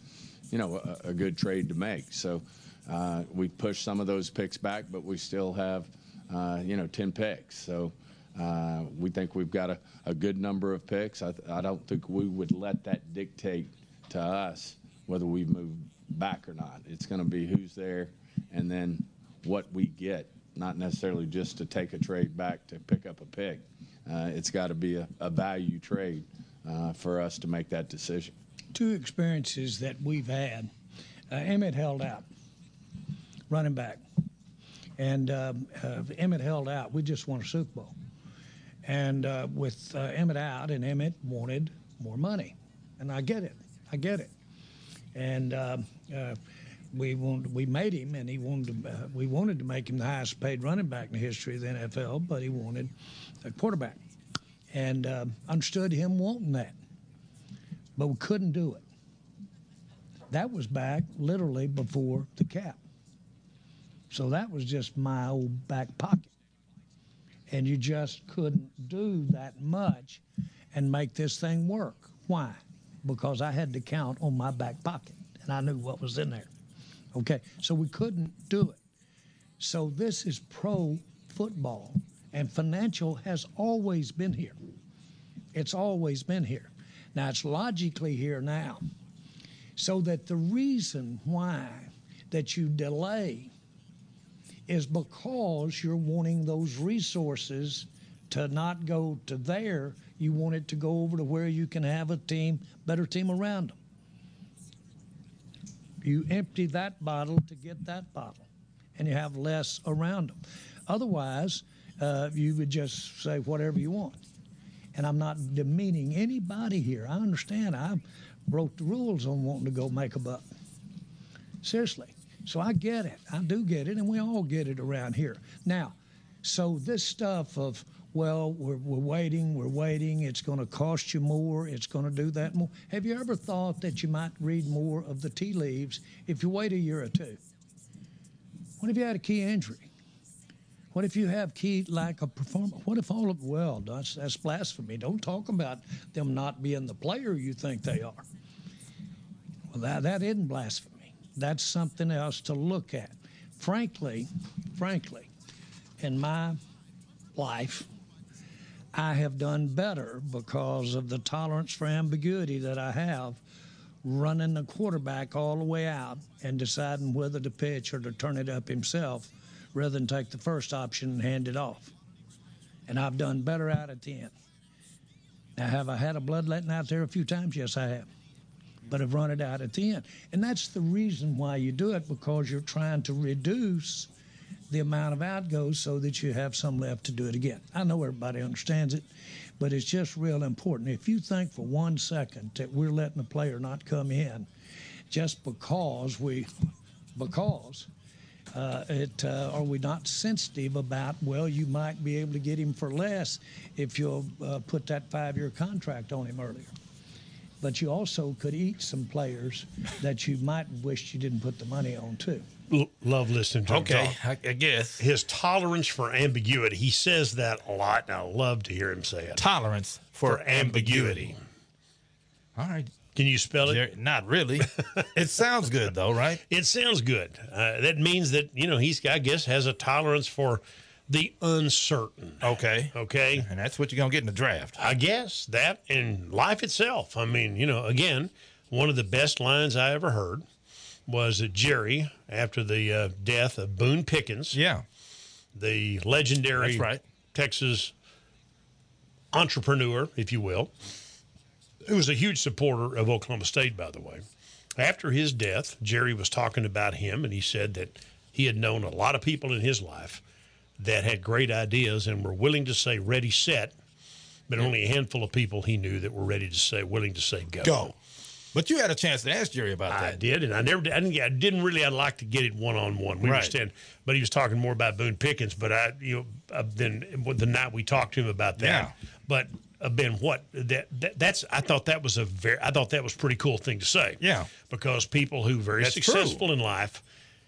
you know, a, a good trade to make. So uh, we pushed some of those picks back, but we still have, uh, you know, ten picks. So uh, we think we've got a, a good number of picks. I, I don't think we would let that dictate to us whether we move back or not. It's going to be who's there and then what we get, not necessarily just to take a trade back to pick up a pick. Uh, it's got to be a, a value trade uh, for us to make that decision. Two experiences that we've had. Uh, Emmett held out, running back. And um, uh, Emmett held out. We just won a Super Bowl. And uh, with uh, Emmett out, and Emmett wanted more money. And I get it. I get it. And uh, uh, we wanted, we made him, and he wanted to, uh, we wanted to make him the highest paid running back in the history of the N F L, but he wanted a quarterback. And uh, understood him wanting that. But we couldn't do it. That was back literally before the cap. So that was just my old back pocket. And you just couldn't do that much and make this thing work. Why? Because I had to count on my back pocket, and I knew what was in there. Okay, so we couldn't do it. So this is pro football, and financial has always been here. It's always been here. Now, it's logically here now. So that the reason why that you delay is because you're wanting those resources to not go to there. You want it to go over to where you can have a team, better team around them. You empty that bottle to get that bottle, and you have less around them. Otherwise, uh, you would just say whatever you want. And I'm not demeaning anybody here. I understand I broke the rules on wanting to go make a buck. Seriously. So I get it. I do get it, and we all get it around here. Now, so this stuff of, well, we're, we're waiting, we're waiting, it's going to cost you more, it's going to do that more. Have you ever thought that you might read more of the tea leaves if you wait a year or two? What if you had a key injury? What if you have key, like a performer? What if all of, well, that's, that's blasphemy. Don't talk about them not being the player you think they are. Well, that, that isn't blasphemy. That's something else to look at. Frankly, frankly, in my life, I have done better because of the tolerance for ambiguity that I have running the quarterback all the way out and deciding whether to pitch or to turn it up himself rather than take the first option and hand it off. And I've done better out of ten. Now, have I had a bloodletting out there a few times? Yes, I have. But I've run it out at the end. And that's the reason why you do it, because you're trying to reduce the amount of outgoes so that you have some left to do it again. I know everybody understands it, but it's just real important. If you think for one second that we're letting a player not come in just because we, because uh, it, uh, are we not sensitive about, well, you might be able to get him for less if you'll uh, put that five-year contract on him earlier. But you also could eat some players that you might wish you didn't put the money on, too. L- love listening to him Okay, talk. I, I guess. His tolerance for ambiguity. He says that a lot, and I love to hear him say it. Tolerance for, For ambiguity. ambiguity. All right. Can you spell it? Jerry, not really. It sounds good, though, right? It sounds good. Uh, that means that, you know, he's, I guess, has a tolerance for the uncertain. Okay. Okay. And that's what you're going to get in the draft. I guess that and life itself. I mean, you know, again, one of the best lines I ever heard was that Jerry, after the uh, death of Boone Pickens, yeah, the legendary That's right. Texas entrepreneur, if you will, who was a huge supporter of Oklahoma State, by the way. After his death, Jerry was talking about him, and he said that he had known a lot of people in his life that had great ideas and were willing to say ready, set, but only a handful of people he knew that were ready to say, willing to say go. Go. But you had a chance to ask Jerry about I that. did, and I never did. I didn't, I didn't really. I'd like to get it one on one. We Right. understand, but he was talking more about Boone Pickens. But I, you know, uh, then the night we talked to him about that. Yeah. But uh, Ben, what that, that that's I thought that was a very I thought that was a pretty cool thing to say. Yeah. Because people who are very That's successful true. in life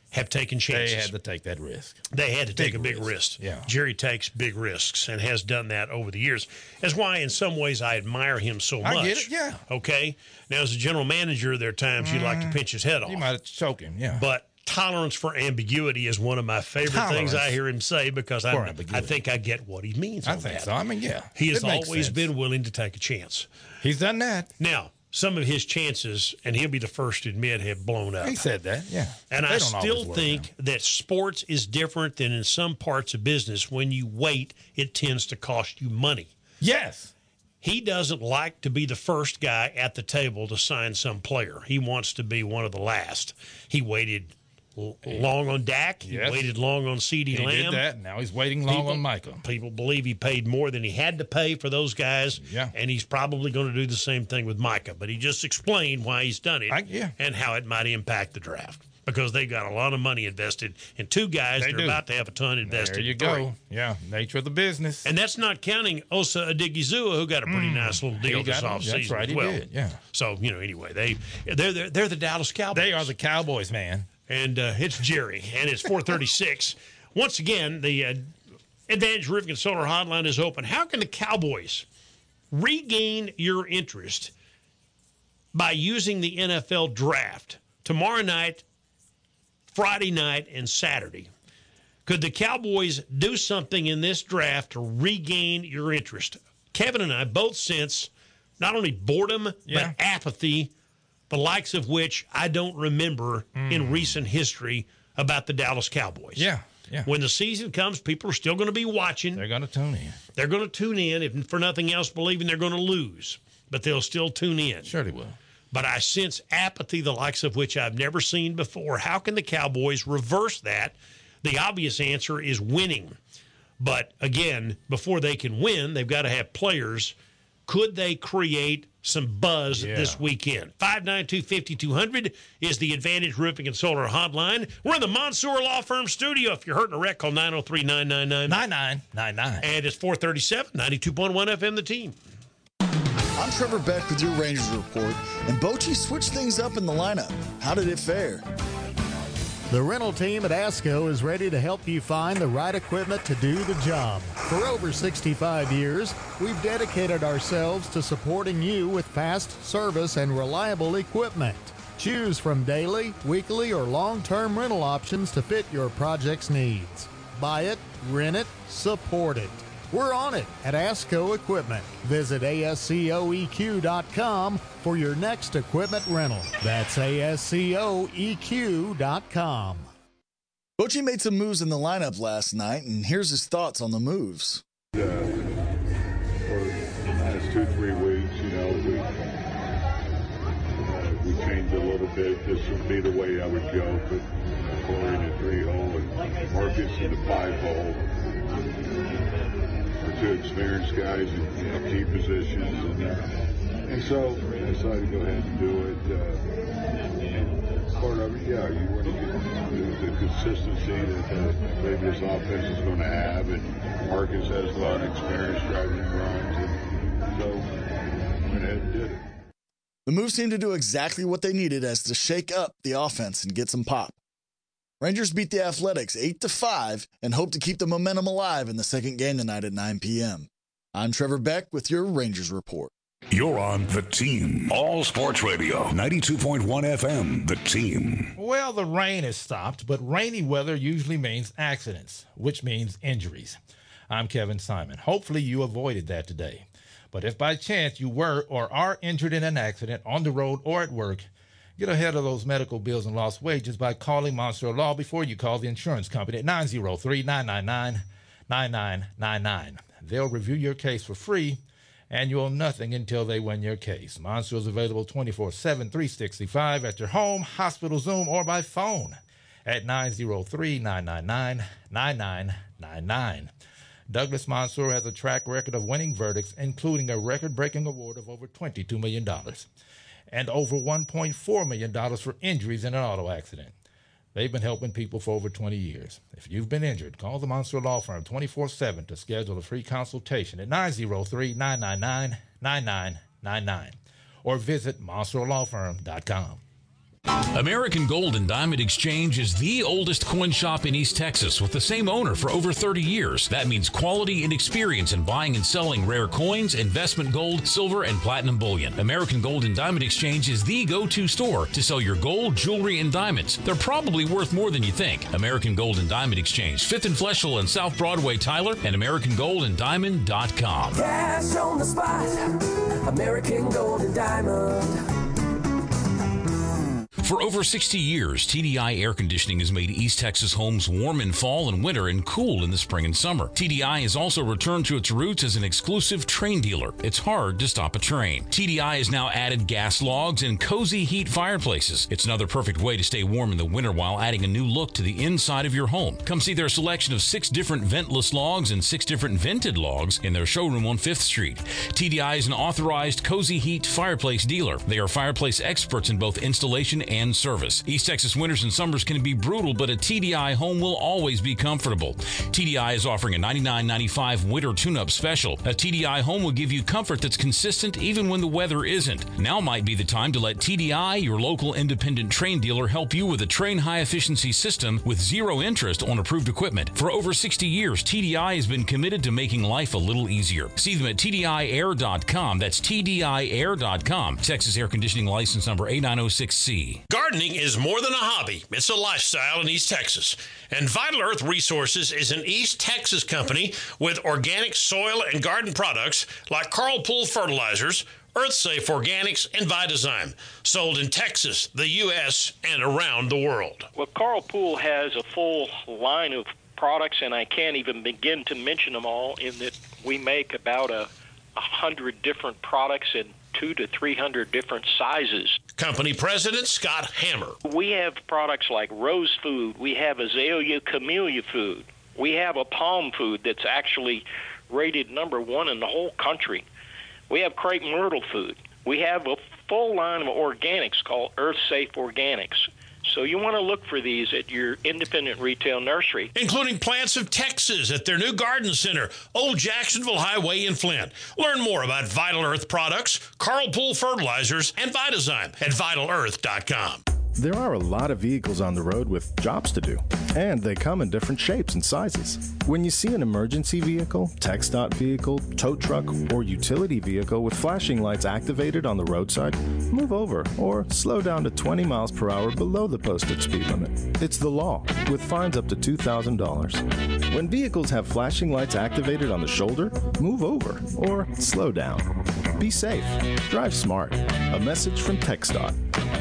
have taken chances. They had to take that risk. They had to take Big a big risk. risk. Yeah. Jerry takes big risks and has done that over the years. That's why, in some ways, I admire him so much. I get it, yeah. Okay? Now, as a general manager, there are times you like to pinch his head off. You might have choked him, yeah. But tolerance for ambiguity is one of my favorite Tolerance things I hear him say because for I, ambiguity. I think I get what he means I on think that. so. I mean, yeah. He has It makes always sense. been willing to take a chance. He's done that. Now, some of his chances, and he'll be the first to admit, have blown up. He said that, yeah. And They I don't still always work think that sports is different than in some parts of business. When you wait, it tends to cost you money. Yes. He doesn't like to be the first guy at the table to sign some player. He wants to be one of the last. He waited l- long on Dak. He Yes. waited long on CeeDee He Lamb. did that. Now he's waiting long People- on Michael. People believe he paid more than he had to pay for those guys. Yeah. And he's probably going to do the same thing with Micah. But he just explained why he's done it I- yeah. and how it might impact the draft. Because they got a lot of money invested in two guys. They They're do. about to have a ton invested There you in three. go. Yeah, nature of the business. And that's not counting Osa Adigizua, who got a pretty nice little deal Mm. He this got- offseason that's right, as he well. did, yeah. So, you know, anyway, they, they're, they're, they're the Dallas Cowboys. They are the Cowboys, man. And uh, it's Jerry, and it's four thirty-six. Once again, the uh, Advantage Roofing and Solar Hotline is open. How can the Cowboys regain your interest by using the N F L draft tomorrow night, Friday night, and Saturday? Could the Cowboys do something in this draft to regain your interest? Kevin and I both sense not only boredom, Yeah. but apathy, the likes of which I don't remember in recent history about the Dallas Cowboys. Yeah, yeah. When the season comes, people are still going to be watching. They're going to tune in. They're going to tune in, if for nothing else, believing they're going to lose. But they'll still tune in. Sure they will. But I sense apathy, the likes of which I've never seen before. How can the Cowboys reverse that? The obvious answer is winning. But again, before they can win, they've got to have players. Could they create some buzz Yeah. this weekend? five nine two, five two zero zero is the Advantage Roofing and Solar Hotline. We're in the Mansour Law Firm studio. If you're hurting a wreck, call nine oh three, nine nine nine. nine nine nine nine. And it's four thirty-seven, ninety-two point one F M, The Team. I'm Trevor Beck with your Rangers Report, and Bochy switched things up in the lineup. How did it fare? The rental team at ASCO is ready to help you find the right equipment to do the job. For over sixty-five years, we've dedicated ourselves to supporting you with fast service and reliable equipment. Choose from daily, weekly, or long-term rental options to fit your project's needs. Buy it, rent it, support it. We're on it at ASCO Equipment. Visit A S C O E Q dot com for your next equipment rental. That's A S C O E Q dot com. Bochy made some moves in the lineup last night, and here's his thoughts on the moves. Uh, for the last two, three weeks, you know, we, uh, we changed a little bit. This would be the way I would go. Put Corey in a three hole and Marcus in a five hole. We're two experienced guys in you know, key positions. And, uh, and so I decided to go ahead and do it. Uh, and part of it, yeah, you want to get the, the consistency that uh, maybe this offense is going to have. And Marcus has a lot of experience driving runs. And so I went ahead and did it. The move seemed to do exactly what they needed as to shake up the offense and get some pop. Rangers beat the Athletics eight to five and hope to keep the momentum alive in the second game tonight at nine p.m. I'm Trevor Beck with your Rangers Report. You're on The Team. All Sports Radio, ninety-two point one F M, The Team. Well, the rain has stopped, but rainy weather usually means accidents, which means injuries. I'm Kevin Simon. Hopefully you avoided that today. But if by chance you were or are injured in an accident on the road or at work, get ahead of those medical bills and lost wages by calling Monster Law before you call the insurance company at nine oh three, nine nine nine, nine nine nine nine. They'll review your case for free, and you'll owe nothing until they win your case. Monster is available twenty-four seven, three sixty-five at your home, hospital, Zoom, or by phone at nine oh three, nine nine nine, nine nine nine nine. Douglas Mansour has a track record of winning verdicts, including a record-breaking award of over twenty-two million dollars and over one point four million dollars for injuries in an auto accident. They've been helping people for over twenty years. If you've been injured, call the Mansour Law Firm twenty-four seven to schedule a free consultation at nine oh three, nine nine nine, nine nine nine nine or visit mansour law firm dot com. American Gold and Diamond Exchange is the oldest coin shop in East Texas with the same owner for over thirty years. That means quality and experience in buying and selling rare coins, investment gold, silver, and platinum bullion. American Gold and Diamond Exchange is the go-to store to sell your gold, jewelry, and diamonds. They're probably worth more than you think. American Gold and Diamond Exchange, fifth and Fleshel and South Broadway, Tyler, and American Gold and Diamond dot com. Cash on the spot, American Gold and Diamond. For over sixty years, T D I Air Conditioning has made East Texas homes warm in fall and winter and cool in the spring and summer. T D I has also returned to its roots as an exclusive train dealer. It's hard to stop a train. T D I has now added gas logs and cozy heat fireplaces. It's another perfect way to stay warm in the winter while adding a new look to the inside of your home. Come see their selection of six different ventless logs and six different vented logs in their showroom on fifth Street. T D I is an authorized cozy heat fireplace dealer. They are fireplace experts in both installation and and service. East Texas winters and summers can be brutal, but a T D I home will always be comfortable. T D I is offering a ninety-nine ninety-five winter tune-up special. A T D I home will give you comfort that's consistent even when the weather isn't. Now might be the time to let T D I, your local independent train dealer, help you with a train high-efficiency system with zero interest on approved equipment. For over sixty years, T D I has been committed to making life a little easier. See them at T D I air dot com. That's T D I air dot com. Texas Air Conditioning License Number A nine oh six C. Gardening is more than a hobby. It's a lifestyle in East Texas. And Vital Earth Resources is an East Texas company with organic soil and garden products like Carl Pool Fertilizers, EarthSafe Organics, and Vitazyme, sold in Texas, the U S, and around the world. Well, Carl Pool has a full line of products, and I can't even begin to mention them all, in that we make about a, a hundred different products in two to three hundred different sizes. Company President Scott Hammer. We have products like Rose Food. We have Azalea Camellia Food. We have a palm food that's actually rated number one in the whole country. We have crepe myrtle food. We have a full line of organics called EarthSafe Organics. So you want to look for these at your independent retail nursery. Including Plants of Texas at their new garden center, Old Jacksonville Highway in Flint. Learn more about Vital Earth products, Carl Pool Fertilizers, and Vitazyme at vital earth dot com. There are a lot of vehicles on the road with jobs to do, and they come in different shapes and sizes. When you see an emergency vehicle, TxDOT vehicle, tow truck, or utility vehicle with flashing lights activated on the roadside, move over or slow down to twenty miles per hour below the posted speed limit. It's the law, with fines up to two thousand dollars. When vehicles have flashing lights activated on the shoulder, move over or slow down. Be safe. Drive smart. A message from TxDOT.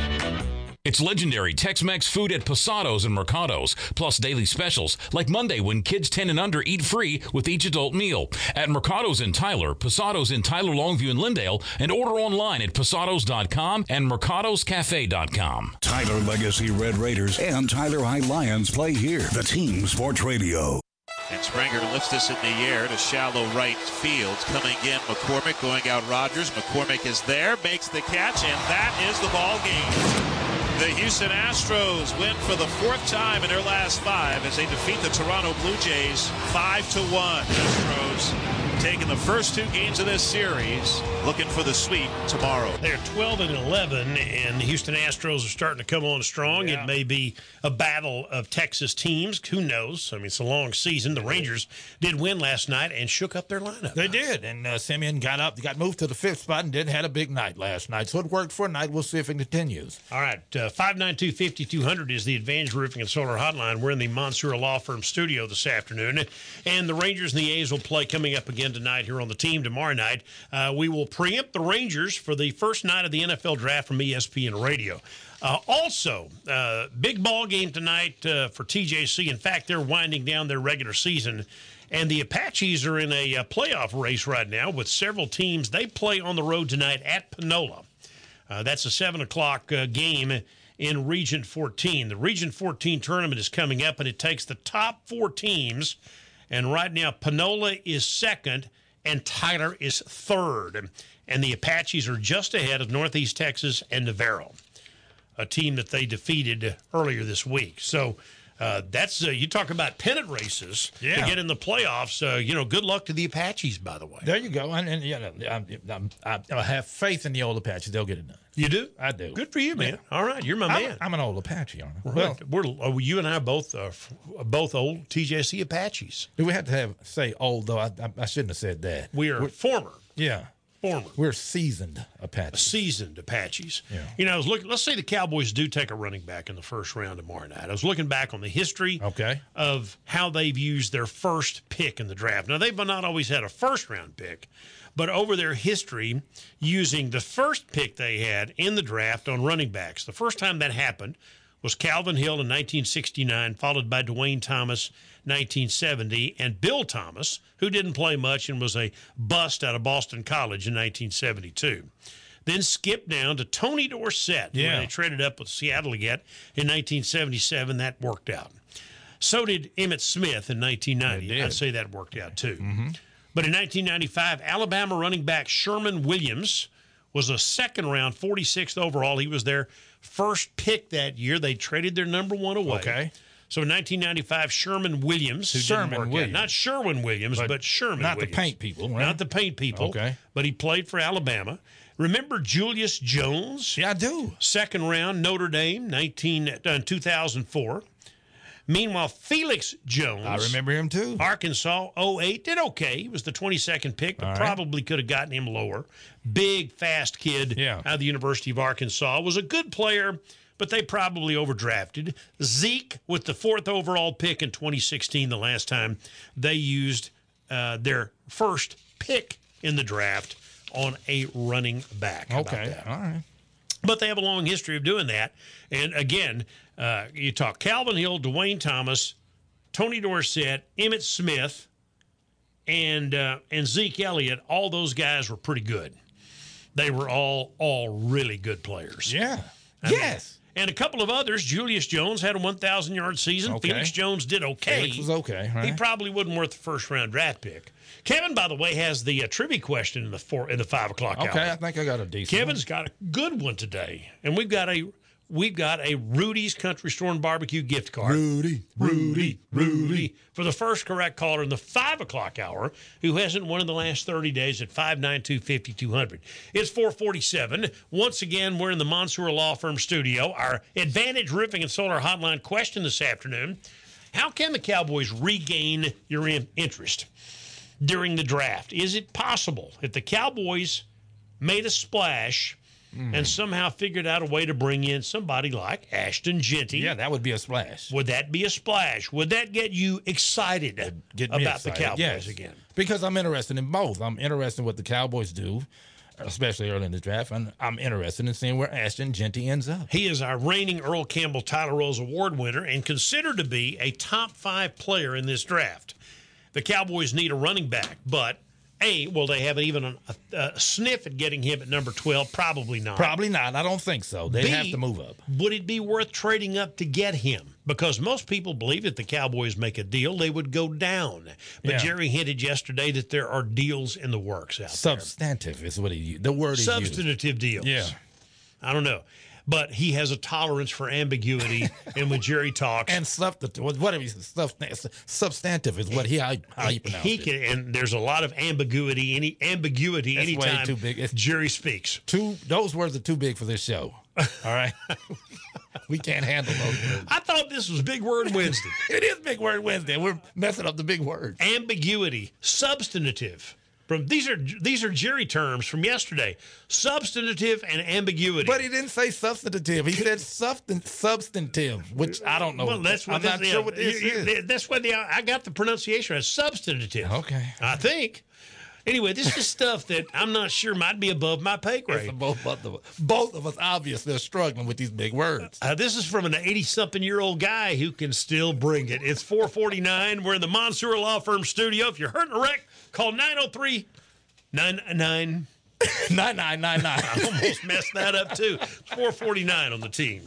It's legendary Tex-Mex food at Posados and Mercados, plus daily specials, like Monday when kids ten and under eat free with each adult meal. At Mercados in Tyler, Posados in Tyler, Longview, and Lindale, and order online at posados dot com and mercados cafe dot com. Tyler Legacy Red Raiders and Tyler High Lions play here. The Team Sports Radio. And Springer lifts this in the air to shallow right field. Coming in, McCormick, going out Rogers. McCormick is there, makes the catch, and that is the ball game. The Houston Astros win for the fourth time in their last five as they defeat the Toronto Blue Jays five to one. Astros taking the first two games of this series, looking for the sweep tomorrow. They're twelve and eleven, and the Houston Astros are starting to come on strong. Yeah. It may be a battle of Texas teams. Who knows? I mean, it's a long season. The Rangers did win last night and shook up their lineup. They did, and uh, Simeon got up, got moved to the fifth spot, and did had a big night last night. So it worked for a night. We'll see if it continues. All right, uh, five nine two, five two zero zero is the Advantage Roofing and Solar Hotline. We're in the Mansour Law Firm studio this afternoon, and the Rangers and the A's will play coming up again tonight here on the team tomorrow night. Uh, we will preempt the Rangers for the first night of the N F L draft from E S P N Radio. Uh, also, uh, big ball game tonight uh, for T J C. In fact, they're winding down their regular season, and the Apaches are in a, a playoff race right now with several teams. They play on the road tonight at Panola. Uh, that's a seven o'clock uh, game in Region fourteen. The Region fourteen tournament is coming up, and it takes the top four teams. And right now, Panola is second, and Tyler is third. And the Apaches are just ahead of Northeast Texas and Navarro, a team that they defeated earlier this week. So Uh, that's uh, you talk about pennant races Yeah. to get in the playoffs. Uh, you know, good luck to the Apaches, by the way. There you go. And, and you know, I'm, I'm, I, I have faith in the old Apaches. They'll get it done. You do? I do. Good for you, man. All right, you're my I'm, man. I'm an old Apache, aren't I? Well, we're uh, you and I both are f- both old T J C Apaches. Do we have to have say old though? I, I, I shouldn't have said that. We are We're- former. Yeah. Former. We're seasoned Apaches. Seasoned Apaches. Yeah. You know, I was looking. Let's say the Cowboys do take a running back in the first round tomorrow night. I was looking back on the history okay. of how they've used their first pick in the draft. Now, they've not always had a first round pick, but over their history, using the first pick they had in the draft on running backs. The first time that happened was Calvin Hill in nineteen sixty-nine, followed by Dwayne Thomas, nineteen seventy, and Bill Thomas, who didn't play much and was a bust out of Boston College in nineteen seventy-two. Then skip down to Tony Dorsett, Yeah. where they traded up with Seattle again in nineteen seventy-seven. That worked out. So did Emmitt Smith in nineteen ninety. I'd say that worked out too. Mm-hmm. But in nineteen ninety-five, Alabama running back Sherman Williams was a second round, forty-sixth overall. He was their first pick that year. They traded their number one away. Okay. So in nineteen ninety-five, Sherman Williams, who Sherman didn't work Williams. out. Not Sherwin Williams, but, But Sherman not the Williams. paint people, right? Not the paint people. Okay. But he played for Alabama. Remember Julius Jones? Yeah, I do. Second round, Notre Dame, nineteen, uh, two thousand four. Meanwhile, Felix Jones. I remember him too. Arkansas, oh eight, did okay. He was the twenty-second pick, but All right. probably could have gotten him lower. Big, fast kid Yeah. out of the University of Arkansas. Was a good player, but they probably overdrafted. Zeke with the fourth overall pick in twenty sixteen, the last time they used uh, their first pick in the draft on a running back. How about Okay. that? All right. But they have a long history of doing that. And again, uh, you talk Calvin Hill, Dwayne Thomas, Tony Dorsett, Emmitt Smith, and uh, and Zeke Elliott. All those guys were pretty good. They were all all really good players. Yeah. I mean, yes. and a couple of others. Julius Jones had a one thousand yard season. Okay. Felix Jones did okay. Felix was okay, right? He probably wasn't worth the first round draft pick. Kevin, by the way, has the uh, trivia question in the four in the five o'clock hour. Okay, I think I got a decent Kevin's got a good one today, and we've got a we've got a Rudy's Country Store and Barbecue gift card. Rudy, Rudy, Rudy, for the first correct caller in the five o'clock hour who hasn't won in the last thirty days at five nine two, five two zero zero. It's four forty-seven. Once again, we're in the Mansour Law Firm studio. Our Advantage Roofing and Solar Hotline question this afternoon: how can the Cowboys regain your in- interest during the draft? Is it possible if the Cowboys made a splash Mm. and somehow figured out a way to bring in somebody like Ashton Genty? Yeah, that would be a splash. Would that be a splash? Would that get you excited Get me about excited. the Cowboys Yes. again? Because I'm interested in both. I'm interested in what the Cowboys do, especially early in the draft, and I'm interested in seeing where Ashton Genty ends up. He is our reigning Earl Campbell Tyler Rose Award winner and considered to be a top five player in this draft. The Cowboys need a running back, but A, will they have even a, a sniff at getting him at number twelve? Probably not. Probably not. I don't think so. They B, have to move up. Would it be worth trading up to get him? Because most people believe if the Cowboys make a deal, they would go down. But Yeah. Jerry hinted yesterday that there are deals in the works out Substantive is what he used. The word there. is used. Substantive deals. Yeah. I don't know. But he has a tolerance for ambiguity, and when Jerry talks, And substantive, whatever he says, substantive is what he how, how he pronounced he it. can, and there's a lot of ambiguity. Any ambiguity That's way anytime too big. It's- Jerry speaks. Two those words are too big for this show. All right, we can't handle those words. I thought this was Big Word Wednesday. It is Big Word Wednesday. We're messing up the big words. Ambiguity, substantive. From these are these are Jerry terms from yesterday. Substantive and ambiguity. But he didn't say substantive. He said substan- substantive, which I don't know. Well, that's what I'm this, not yeah, sure what this you- you- is. That's what the I got the pronunciation as substantive. Okay. I think. Anyway, this is stuff that I'm not sure might be above my pay It's grade. both, both, of us, both of us obviously are struggling with these big words. Uh, this is from an eighty-something-year-old guy who can still bring it. It's four forty-nine. We're in the Mansour Law Firm studio. If you're hurt in a wreck, call nine oh three, nine nine nine nine nine nine. I almost messed that up, too. It's four forty-nine on the team.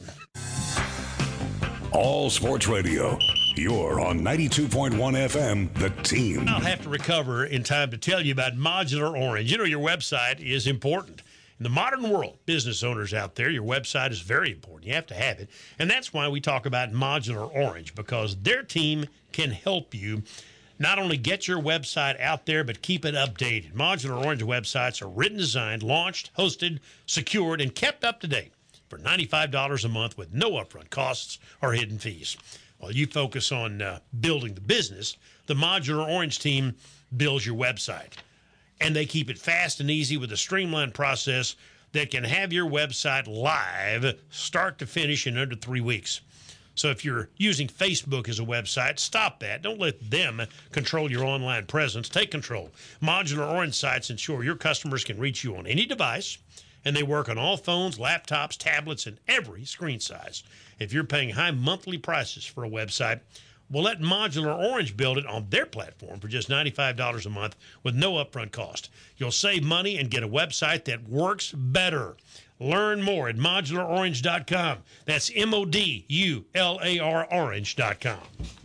All Sports Radio. You're on ninety-two point one F M, The Team. I'll have to recover in time to tell you about Modular Orange. You know, your website is important. In the modern world, business owners out there, your website is very important. You have to have it. And that's why we talk about Modular Orange, because their team can help you not only get your website out there, but keep it updated. Modular Orange websites are written, designed, launched, hosted, secured, and kept up to date for ninety-five dollars a month with no upfront costs or hidden fees. While you focus on uh, building the business, the Modular Orange team builds your website. And they keep it fast and easy with a streamlined process that can have your website live start to finish in under three weeks. So if you're using Facebook as a website, stop that. Don't let them control your online presence. Take control. Modular Orange sites ensure your customers can reach you on any device, and they work on all phones, laptops, tablets, and every screen size. If you're paying high monthly prices for a website, well, let Modular Orange build it on their platform for just ninety-five dollars a month with no upfront cost. You'll save money and get a website that works better. Learn more at modular orange dot com. That's M O D U L A R orange dot com.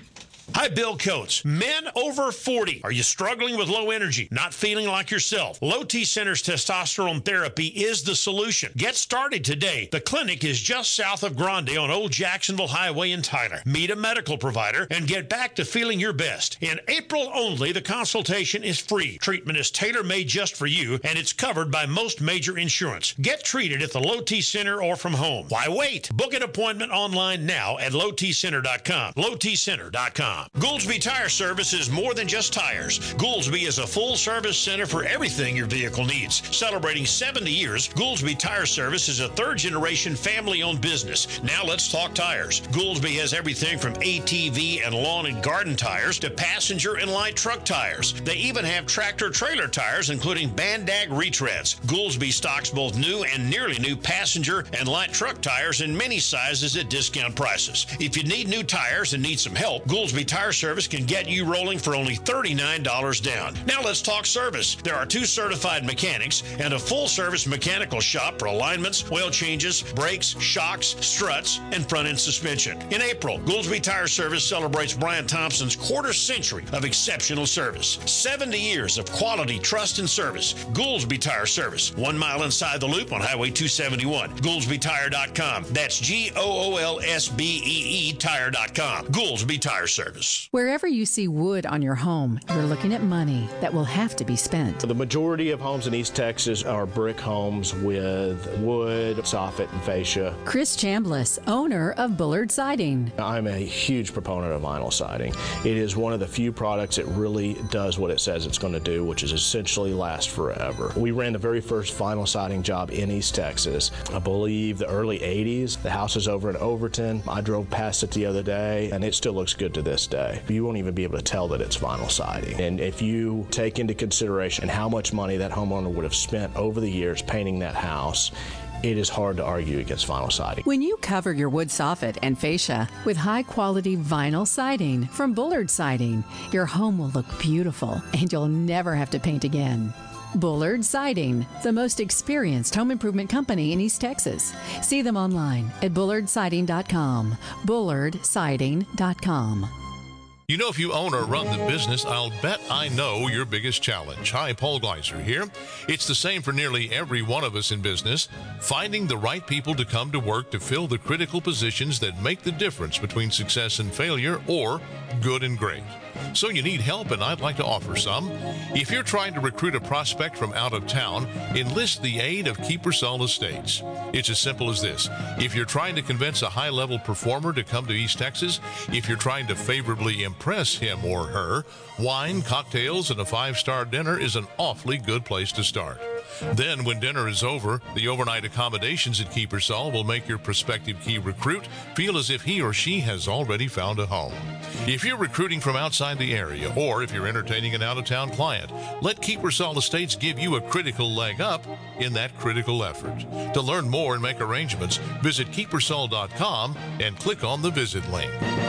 Hi, Bill Coates. Men over forty. Are you struggling with low energy, not feeling like yourself? Low T Center's testosterone therapy is the solution. Get started today. The clinic is just south of Grande on Old Jacksonville Highway in Tyler. Meet a medical provider and get back to feeling your best. In April only, the consultation is free. Treatment is tailor-made just for you, and it's covered by most major insurance. Get treated at the Low T Center or from home. Why wait? Book an appointment online now at low t center dot com. low t center dot com. Gouldsby Tire Service is more than just tires. Gouldsby is a full-service center for everything your vehicle needs. Celebrating seventy years, Gouldsby Tire Service is a third-generation family-owned business. Now let's talk tires. Gouldsby has everything from A T V and lawn and garden tires to passenger and light truck tires. They even have tractor-trailer tires, including Bandag retreads. Gouldsby stocks both new and nearly new passenger and light truck tires in many sizes at discount prices. If you need new tires and need some help, Gouldsby Tire Service can get you rolling for only thirty-nine dollars down. Now let's talk service. There are two certified mechanics and a full-service mechanical shop for alignments, oil changes, brakes, shocks, struts, and front-end suspension. In April, Gouldsby Tire Service celebrates Brian Thompson's quarter century of exceptional service. seventy years of quality, trust, and service. Gouldsby Tire Service, one mile inside the loop on Highway two seventy-one. Gouldsby Tire dot com. That's G O O L S B E E Tire dot com. Gouldsby Tire Service. Wherever you see wood on your home, you're looking at money that will have to be spent. The majority of homes in East Texas are brick homes with wood, soffit, and fascia. Chris Chambliss, owner of Bullard Siding. I'm a huge proponent of vinyl siding. It is one of the few products that really does what it says it's going to do, which is essentially last forever. We ran the very first vinyl siding job in East Texas, I believe the early eighties. The house is over in Overton. I drove past it the other day, and it still looks good to this day. You won't even be able to tell that it's vinyl siding. And if you take into consideration how much money that homeowner would have spent over the years painting that house, it is hard to argue against vinyl siding. When you cover your wood soffit and fascia with high-quality vinyl siding from Bullard Siding, your home will look beautiful and you'll never have to paint again. Bullard Siding, the most experienced home improvement company in East Texas. See them online at bullard siding dot com. bullard siding dot com. You know, if you own or run the business, I'll bet I know your biggest challenge. Hi, Paul Gleiser here. It's the same for nearly every one of us in business. Finding the right people to come to work to fill the critical positions that make the difference between success and failure, or good and great. So you need help, and I'd like to offer some. If you're trying to recruit a prospect from out of town, enlist the aid of Keepersall Estates. It's as simple as this. If you're trying to convince a high-level performer to come to East Texas, if you're trying to favorably impress him or her, wine, cocktails, and a five-star dinner is an awfully good place to start. Then, when dinner is over, the overnight accommodations at Keepersall will make your prospective key recruit feel as if he or she has already found a home. If you're recruiting from outside the area, or if you're entertaining an out-of-town client, let Keepersall Estates give you a critical leg up in that critical effort. To learn more and make arrangements, visit keepersall dot com and click on the visit link.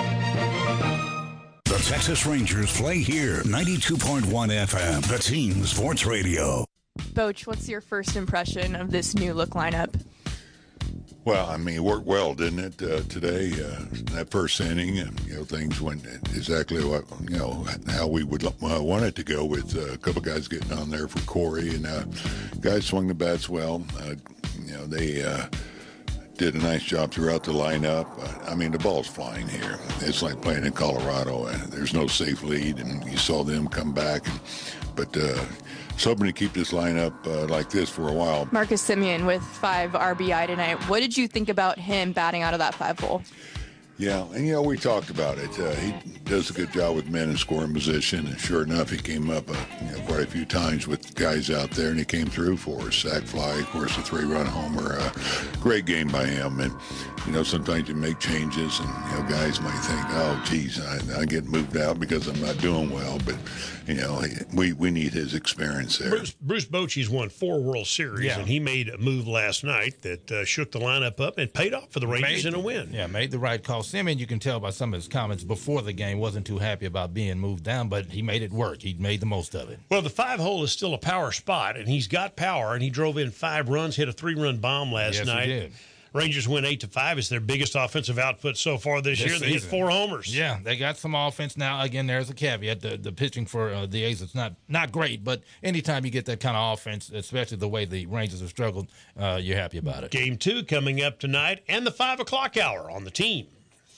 The Texas Rangers play here, ninety-two point one F M, the team sports radio. Boach, what's your first impression of this new look lineup? Well, I mean, it worked well, didn't it, uh, today? Uh, that first inning, and you know, things went exactly what you know how we would uh, want it to go. With uh, a couple guys getting on there for Corey, and uh, guys swung the bats well. Uh, you know, they uh, did a nice job throughout the lineup. Uh, I mean, the ball's flying here. It's like playing in Colorado. Uh, there's no safe lead, and you saw them come back. And, but uh, so hoping to keep this lineup uh, like this for a while. Marcus Semien with five R B I tonight. What did you think about him batting out of that five hole? Yeah, and you know, we talked about it. Uh, he does a good job with men in scoring position, and sure enough, he came up uh, you know, quite a few times with guys out there, and he came through for us. Sac fly, of course, a three-run homer. Uh, great game by him, and you know, sometimes you make changes, and you know, guys might think, "Oh, geez, I, I get moved out because I'm not doing well," but you know, he, we we need his experience there. Bruce, Bruce Bochy's won four World Series, Yeah. and he made a move last night that uh, shook the lineup up and paid off for the Rangers Made- in a win. Yeah, made the right call. Simeon, you can tell by some of his comments before the game, wasn't too happy about being moved down, but he made it work. He made the most of it. Well, the five hole is still a power spot, and he's got power, and he drove in five runs, hit a three-run bomb last Yes, he night. did. Rangers win eight to five. It's their biggest offensive output so far this, This year. They hit season. four homers. Yeah, they got some offense now. Again, there's a caveat: the the pitching for uh, the A's is not not great, but anytime you get that kind of offense, especially the way the Rangers have struggled, uh, you're happy about it. Game two coming up tonight, and the five o'clock hour on the team.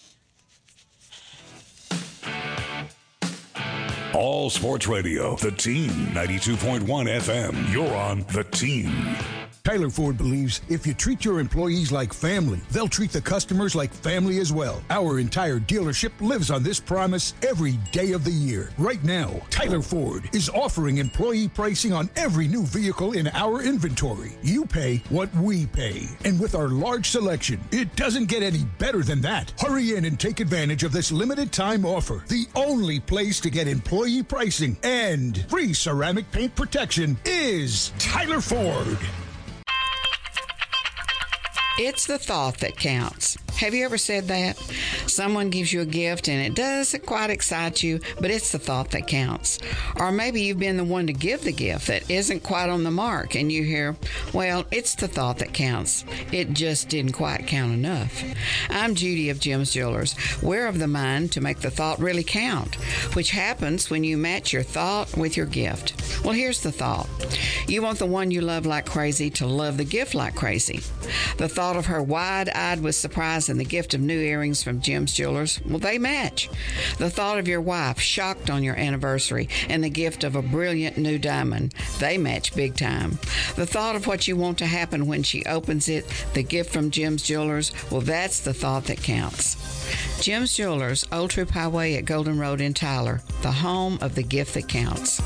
All Sports Radio, The Team, ninety-two point one F M. You're on The Team. Tyler Ford believes if you treat your employees like family, they'll treat the customers like family as well. Our entire dealership lives on this promise every day of the year. Right now, Tyler Ford is offering employee pricing on every new vehicle in our inventory. You pay what we pay. And with our large selection, it doesn't get any better than that. Hurry in and take advantage of this limited time offer. The only place to get employee pricing and free ceramic paint protection is Tyler Ford. It's the thought that counts. Have you ever said that? Someone gives you a gift and it doesn't quite excite you, but it's the thought that counts. Or maybe you've been the one to give the gift that isn't quite on the mark and you hear, well, it's the thought that counts. It just didn't quite count enough. I'm Judy of Jim's Jewelers. We're of the mind to make the thought really count, which happens when you match your thought with your gift. Well, here's the thought. You want the one you love like crazy to love the gift like crazy. The thought of her wide-eyed with surprise and the gift of new earrings from Jim's Jewelers, well, they match. The thought of your wife shocked on your anniversary and the gift of a brilliant new diamond, they match big time. The thought of what you want to happen when she opens it, the gift from Jim's Jewelers, well, that's the thought that counts. Jim's Jewelers, Old Troop Highway at Golden Road in Tyler, the home of the gift that counts.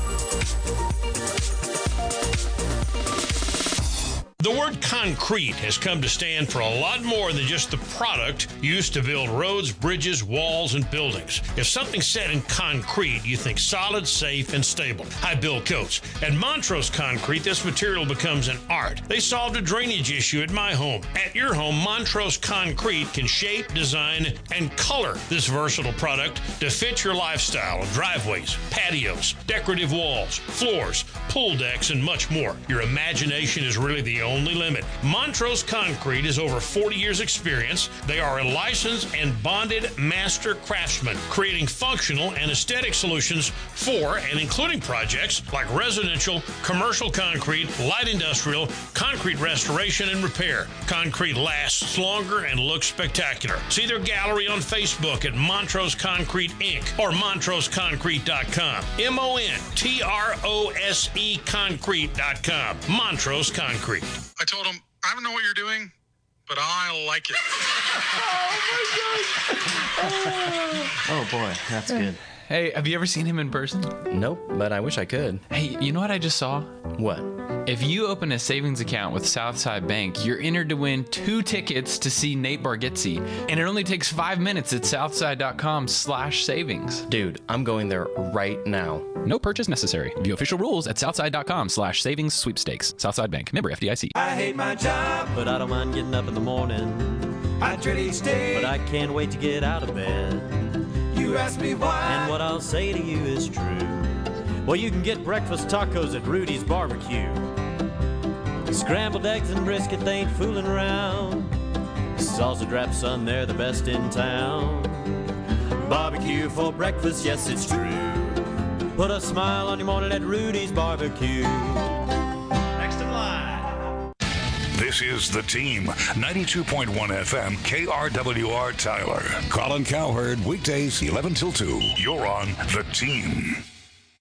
The word concrete has come to stand for a lot more than just the product used to build roads, bridges, walls, and buildings. If something's set in concrete, you think solid, safe, and stable. Hi, Bill Coates. At Montrose Concrete, this material becomes an art. They solved a drainage issue at my home. At your home, Montrose Concrete can shape, design, and color this versatile product to fit your lifestyle of driveways, patios, decorative walls, floors, pool decks, and much more. Your imagination is really the only only limit. Montrose Concrete is over forty years experience. They are a licensed and bonded master craftsman, creating functional and aesthetic solutions for and including projects like residential, commercial concrete, light industrial, concrete restoration and repair. Concrete lasts longer and looks spectacular. See their gallery on Facebook at Montrose Concrete Incorporated or montrose concrete dot com. M O N T R O S E concrete dot com. Montrose Concrete. I told him, I don't know what you're doing, but I like it. Oh, boy, that's good. Hey, have you ever seen him in person? Nope, but I wish I could. Hey, you know what I just saw? What? If you open a savings account with Southside Bank, you're entered to win two tickets to see Nate Bargatze, and it only takes five minutes at southside.com slash savings. Dude, I'm going there right now. No purchase necessary. View official rules at southside.com slash savings sweepstakes. Southside Bank. Member F D I C. I hate my job, but I don't mind getting up in the morning. I dread each day, but I can't wait to get out of bed. You ask me why, and what I'll say to you is true. Well, you can get breakfast tacos at Rudy's Barbecue. Scrambled eggs and brisket, they ain't fooling around. Salsa Drap, son, they're the best in town. Barbecue for breakfast, yes, it's true. Put a smile on your morning at Rudy's Barbecue. Next in line. This is The Team, ninety-two point one F M, K R W R Tyler. Colin Cowherd, weekdays eleven till two. You're on The Team.